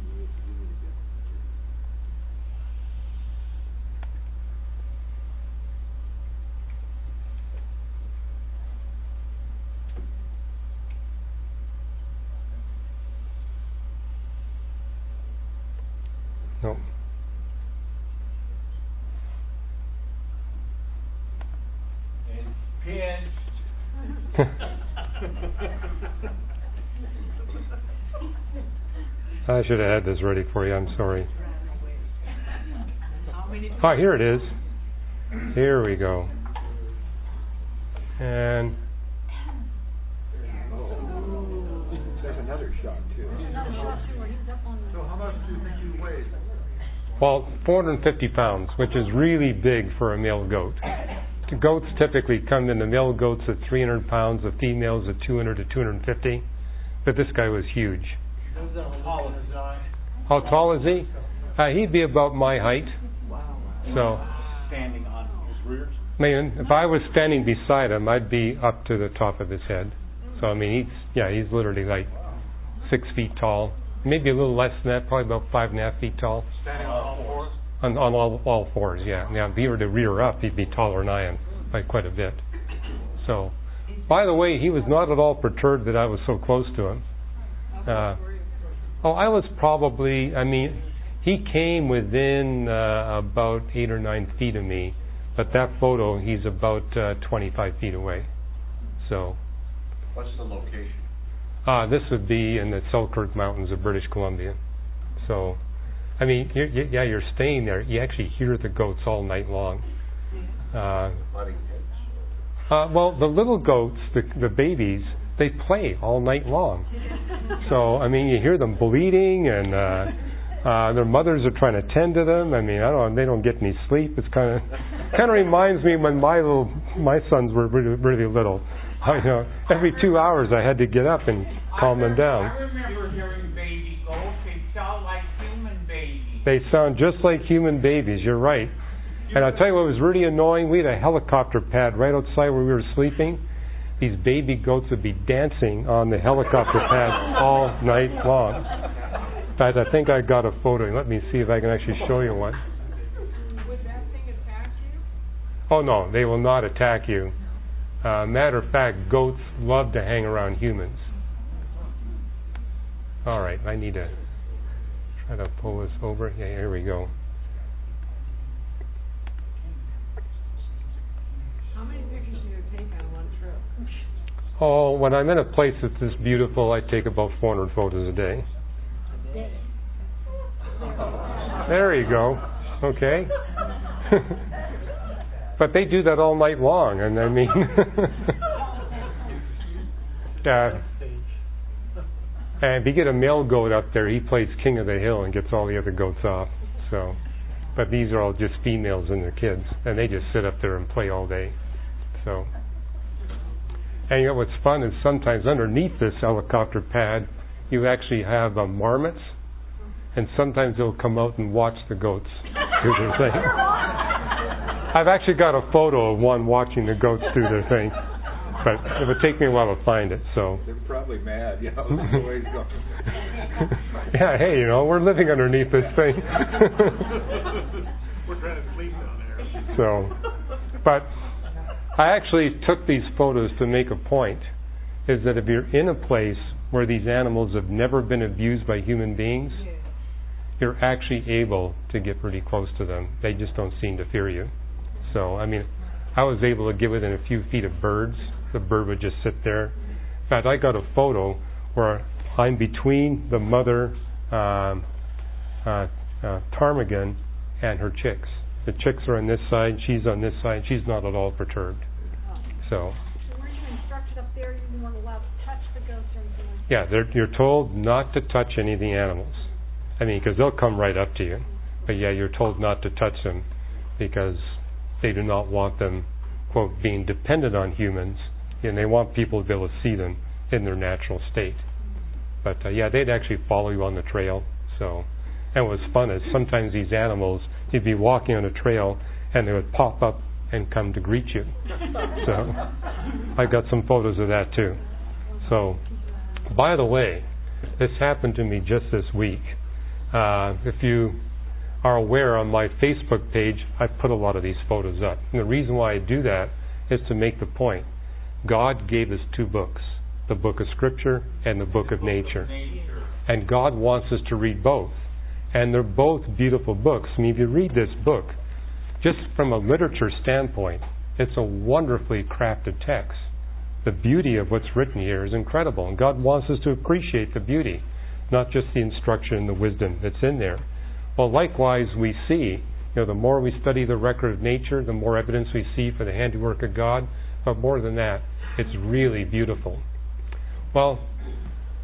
No. Pinched. I should have had this ready for you. I'm sorry. Oh, here it is. Here we go. And There's another shot too. So how much do you think you weigh? Well, four hundred fifty pounds, which is really big for a male goat. The goats typically come in, the male goats at three hundred pounds, the females at two hundred to two hundred fifty. But this guy was huge. How tall is he? Uh, he'd be about my height. So, Standing on his rears? man, if I was standing beside him, I'd be up to the top of his head. So, I mean, he's, yeah, he's literally like six feet tall. Maybe a little less than that, probably about five and a half feet tall. Standing on all fours? On, on all, all fours, yeah. Now, if he were to rear up, he'd be taller than I am by quite a bit. So, by the way, he was not at all perturbed that I was so close to him. Uh, oh, I was probably, I mean, he came within uh, about eight or nine feet of me, but that photo, he's about uh, twenty-five feet away. So, What's the location? uh, this would be in the Selkirk Mountains of British Columbia. So, I mean, you're, you, yeah, you're staying there. You actually hear the goats all night long. Uh, uh, well, the little goats, the, the babies, they play all night long. So, I mean, you hear them bleating, and uh, uh, their mothers are trying to tend to them. I mean, I don't. They don't get any sleep. It's kind of kind of reminds me when my little my sons were really, really little. I, you know, every two hours I had to get up and calm them down. I remember hearing baby goats. They sound like human babies. They sound just like human babies. You're right. And I'll tell you what was really annoying. We had a helicopter pad right outside where we were sleeping. These baby goats would be dancing on the helicopter pad all night long. In fact, I think I got a photo. Let me see if I can actually show you one. Would that thing attack you? Oh, no, they will not attack you. Uh, matter of fact, goats love to hang around humans. All right, I need to try to pull this over. Yeah, here we go. How many pictures do you take on one trip? Oh, when I'm in a place that's this beautiful, I take about four hundred photos a day. There you go. Okay. But they do that all night long, and I mean, uh, and if you get a male goat up there, he plays king of the hill and gets all the other goats off. So, but these are all just females and their kids, and they just sit up there and play all day. So, and you know what's fun is sometimes underneath this helicopter pad, you actually have uh, marmots, and sometimes they'll come out and watch the goats do their thing. I've actually got a photo of one watching the goats do their thing, but it would take me a while to find it. So they're probably mad, you know. The way it's going. Yeah, hey, you know, we're living underneath this thing. We're trying to sleep down there. So, but I actually took these photos to make a point, is that if you're in a place where these animals have never been abused by human beings, you're actually able to get pretty close to them. They just don't seem to fear you. So, I mean, I was able to get within a few feet of birds. The bird would just sit there. In fact, I got a photo where I'm between the mother um, uh, uh, ptarmigan and her chicks. The chicks are on this side, she's on this side, she's not at all perturbed. So, So were you instructed up there you weren't allowed to touch the goats or anything like that? yeah, they're, you're told not to touch any of the animals. I mean, because they'll come right up to you. But yeah, you're told not to touch them because they do not want them, quote, being dependent on humans, and they want people to be able to see them in their natural state. But uh, yeah, they'd actually follow you on the trail. So, and what was fun is sometimes these animals, you'd be walking on a trail and they would pop up and come to greet you. So, I've got some photos of that too. So, by the way, this happened to me just this week. Uh, if you are aware, on my Facebook page, I put a lot of these photos up. And the reason why I do that is to make the point. God gave us two books, the book of Scripture and the book of nature. And God wants us to read both. And they're both beautiful books. I mean, if you read this book, just from a literature standpoint, it's a wonderfully crafted text. The beauty of what's written here is incredible. And God wants us to appreciate the beauty, not just the instruction and the wisdom that's in there. Well, likewise, we see, you know, the more we study the record of nature, the more evidence we see for the handiwork of God. But more than that, it's really beautiful. Well,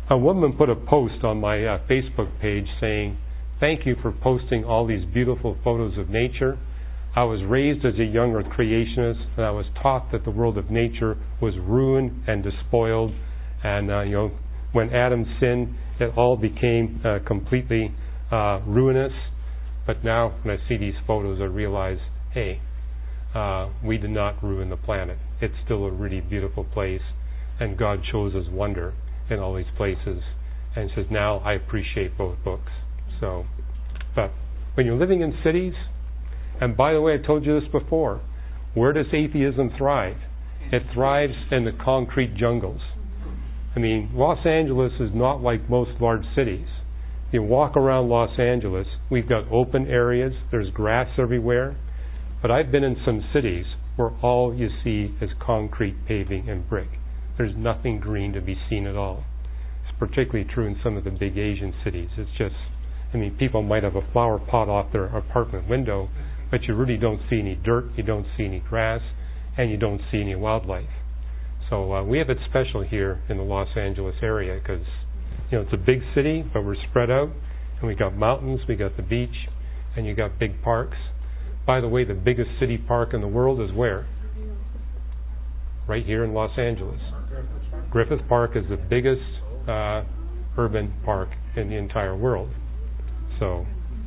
a woman put a post on my uh, Facebook page saying, "Thank you for posting all these beautiful photos of nature. I was raised as a young earth creationist, and I was taught that the world of nature was ruined and despoiled. And uh, you know, when Adam sinned, it all became uh, completely uh, ruinous. But now, when I see these photos, I realize, hey, uh, we did not ruin the planet. It's still a really beautiful place, and God shows us wonder in all these places, and says, now I appreciate both books." So, but when you're living in cities, and by the way, I told you this before, where does atheism thrive? It thrives in the concrete jungles. I mean, Los Angeles is not like most large cities. You walk around Los Angeles, we've got open areas, there's grass everywhere, but I've been in some cities where all you see is concrete paving and brick. There's nothing green to be seen at all. It's particularly true in some of the big Asian cities. It's just, I mean, people might have a flower pot off their apartment window, but you really don't see any dirt, you don't see any grass, and you don't see any wildlife. So uh, we have it special here in the Los Angeles area because, you know, it's a big city, but we're spread out, and we got mountains, we got the beach, and you got big parks. By the way, the biggest city park in the world is where? Right here in Los Angeles. Griffith Park is the biggest uh, urban park in the entire world. So,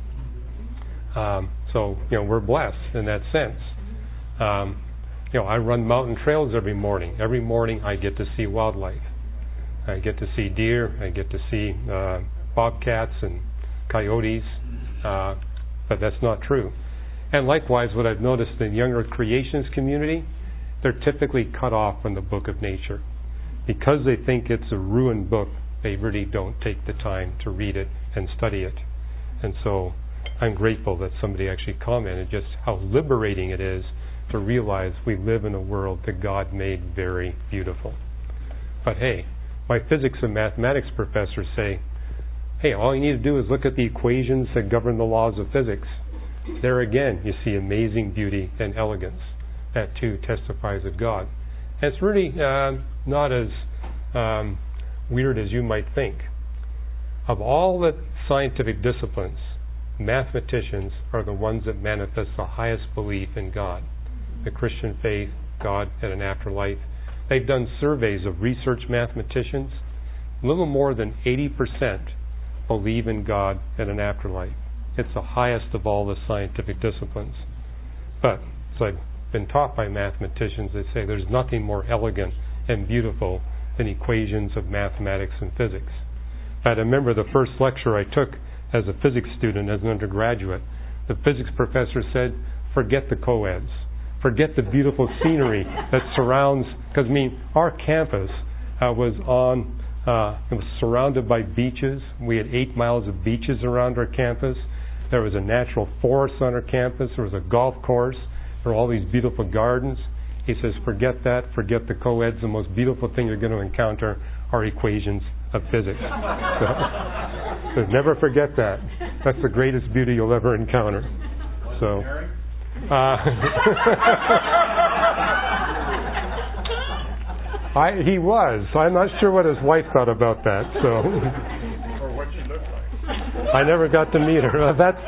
um, so you know, we're blessed in that sense. Um, you know, I run mountain trails every morning. Every morning, I get to see wildlife. I get to see deer. I get to see uh, bobcats and coyotes. Uh, but that's not true. And likewise, what I've noticed in the young earth creationist community, they're typically cut off from the book of nature. Because they think it's a ruined book, they really don't take the time to read it and study it. And so I'm grateful that somebody actually commented just how liberating it is to realize we live in a world that God made very beautiful. But hey, my physics and mathematics professors say, hey, all you need to do is look at the equations that govern the laws of physics. There again, you see amazing beauty and elegance. That too testifies of God. And it's really uh, not as um, weird as you might think. Of all the scientific disciplines, mathematicians are the ones that manifest the highest belief in God. The Christian faith, God, and an afterlife. They've done surveys of research mathematicians. A little more than eighty percent believe in God and an afterlife. It's the highest of all the scientific disciplines. But, as I've been taught by mathematicians, they say there's nothing more elegant and beautiful than equations of mathematics and physics. I remember the first lecture I took as a physics student, as an undergraduate. The physics professor said, forget the co-eds. Forget the beautiful scenery that surrounds, because I mean, our campus uh, was on, uh, it was surrounded by beaches. We had eight miles of beaches around our campus. There was a natural forest on our campus. There was a golf course. There were all these beautiful gardens. He says, forget that. Forget the co-eds. The most beautiful thing you're going to encounter are equations of physics. So, so never forget that. That's the greatest beauty you'll ever encounter. So, uh, I, he was. I'm not sure what his wife thought about that. So, or what she looked like. I never got to meet her. That's.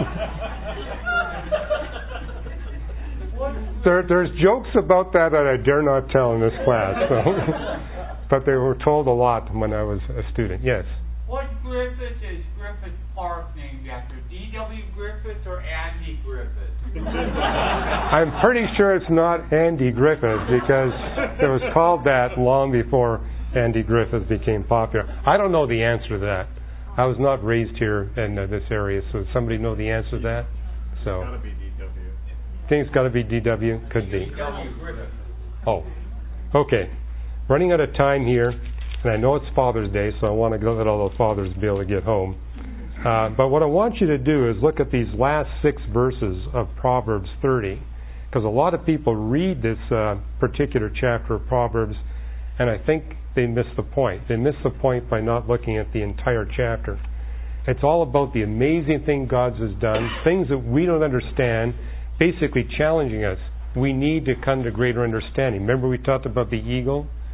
There, there's jokes about that that I dare not tell in this class. So, but they were told a lot when I was a student. Yes. What Griffith is Griffith Park named after? D W Griffith or Andy Griffith? I'm pretty sure it's not Andy Griffith because it was called that long before Andy Griffith became popular. I don't know the answer to that. I was not raised here in uh, this area, so does somebody know the answer to that? So. It's got to be D W. Think it's got to be D W? Could be. D W Griffith. Oh, okay. Running out of time here, and I know it's Father's Day, so I want to let all the fathers be able to get home. Uh, but what I want you to do is look at these last six verses of Proverbs thirty, because a lot of people read this uh, particular chapter of Proverbs, and I think they miss the point. They miss the point by not looking at the entire chapter. It's all about the amazing thing God has done, things that we don't understand, basically challenging us. We need to come to greater understanding. Remember we talked about the eagle?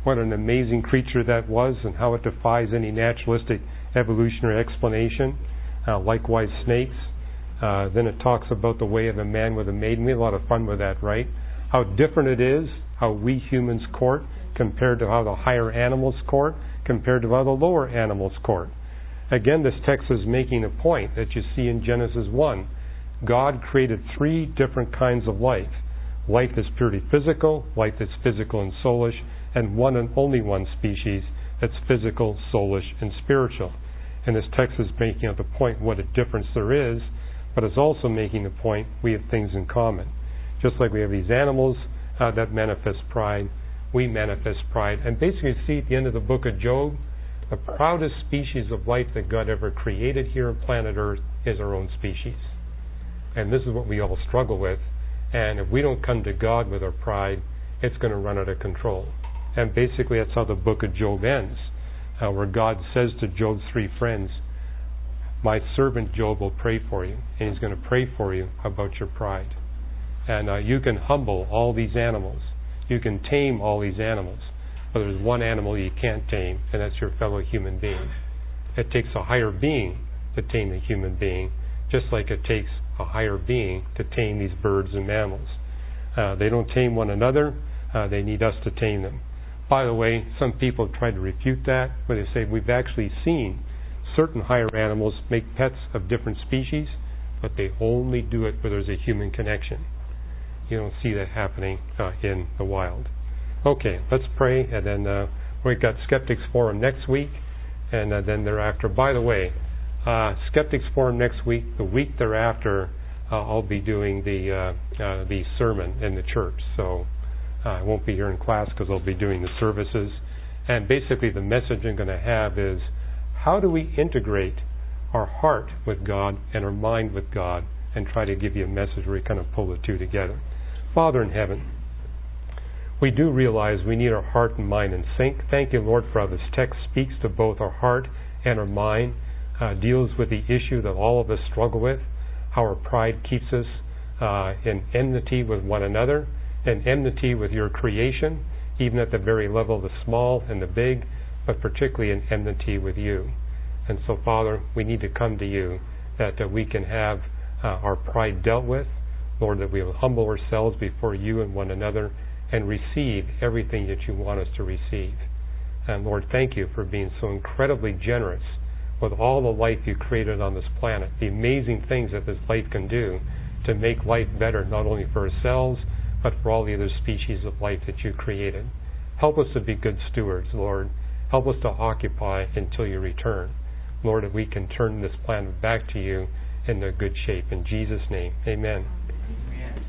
what an amazing creature that was and how it defies any naturalistic evolutionary explanation. Uh, likewise, snakes. Uh, then it talks about the way of a man with a maiden. We had a lot of fun with that, right? How different it is, how we humans court compared to how the higher animals court, compared to how the lower animals court. Again, this text is making a point that you see in Genesis one. God created three different kinds of life. Life that's purely physical, life that's physical and soulish, and one and only one species that's physical, soulish, and spiritual. And this text is making up the point what a difference there is, but it's also making the point we have things in common. Just like we have these animals uh, that manifest pride, we manifest pride. And basically see at the end of the book of Job, the proudest species of life that God ever created here on planet Earth is our own species. And this is what we all struggle with. And if we don't come to God with our pride, it's going to run out of control. And basically that's how the book of Job ends, uh, where God says to Job's three friends, my servant Job will pray for you, and he's going to pray for you about your pride. And uh, you can humble all these animals. You can tame all these animals. But there's one animal you can't tame, and that's your fellow human being. It takes a higher being to tame the human being, just like it takes a higher being to tame these birds and mammals. Uh, they don't tame one another. Uh, they need us to tame them. By the way, some people have tried to refute that, where they say we've actually seen certain higher animals make pets of different species, but they only do it where there's a human connection. You don't see that happening uh, in the wild. Okay, let's pray, and then uh, we've got Skeptics Forum next week, and uh, then thereafter. By the way, uh, Skeptics Forum next week. The week thereafter, uh, I'll be doing the uh, uh, the sermon in the church. So uh, I won't be here in class because I'll be doing the services. And basically, the message I'm going to have is, how do we integrate our heart with God and our mind with God, and try to give you a message where we kind of pull the two together. Father in heaven, we do realize we need our heart and mind in sync. Thank you, Lord, for how this text speaks to both our heart and our mind, uh, deals with the issue that all of us struggle with, how our pride keeps us uh, in enmity with one another, and enmity with your creation, even at the very level of the small and the big, but particularly in enmity with you. And so, Father, we need to come to you that uh, we can have uh, our pride dealt with, Lord, that we will humble ourselves before you and one another and receive everything that you want us to receive. And Lord, thank you for being so incredibly generous with all the life you created on this planet, the amazing things that this life can do to make life better, not only for ourselves, but for all the other species of life that you created. Help us to be good stewards, Lord. Help us to occupy until you return. Lord, that we can turn this planet back to you in a good shape. In Jesus' name, amen.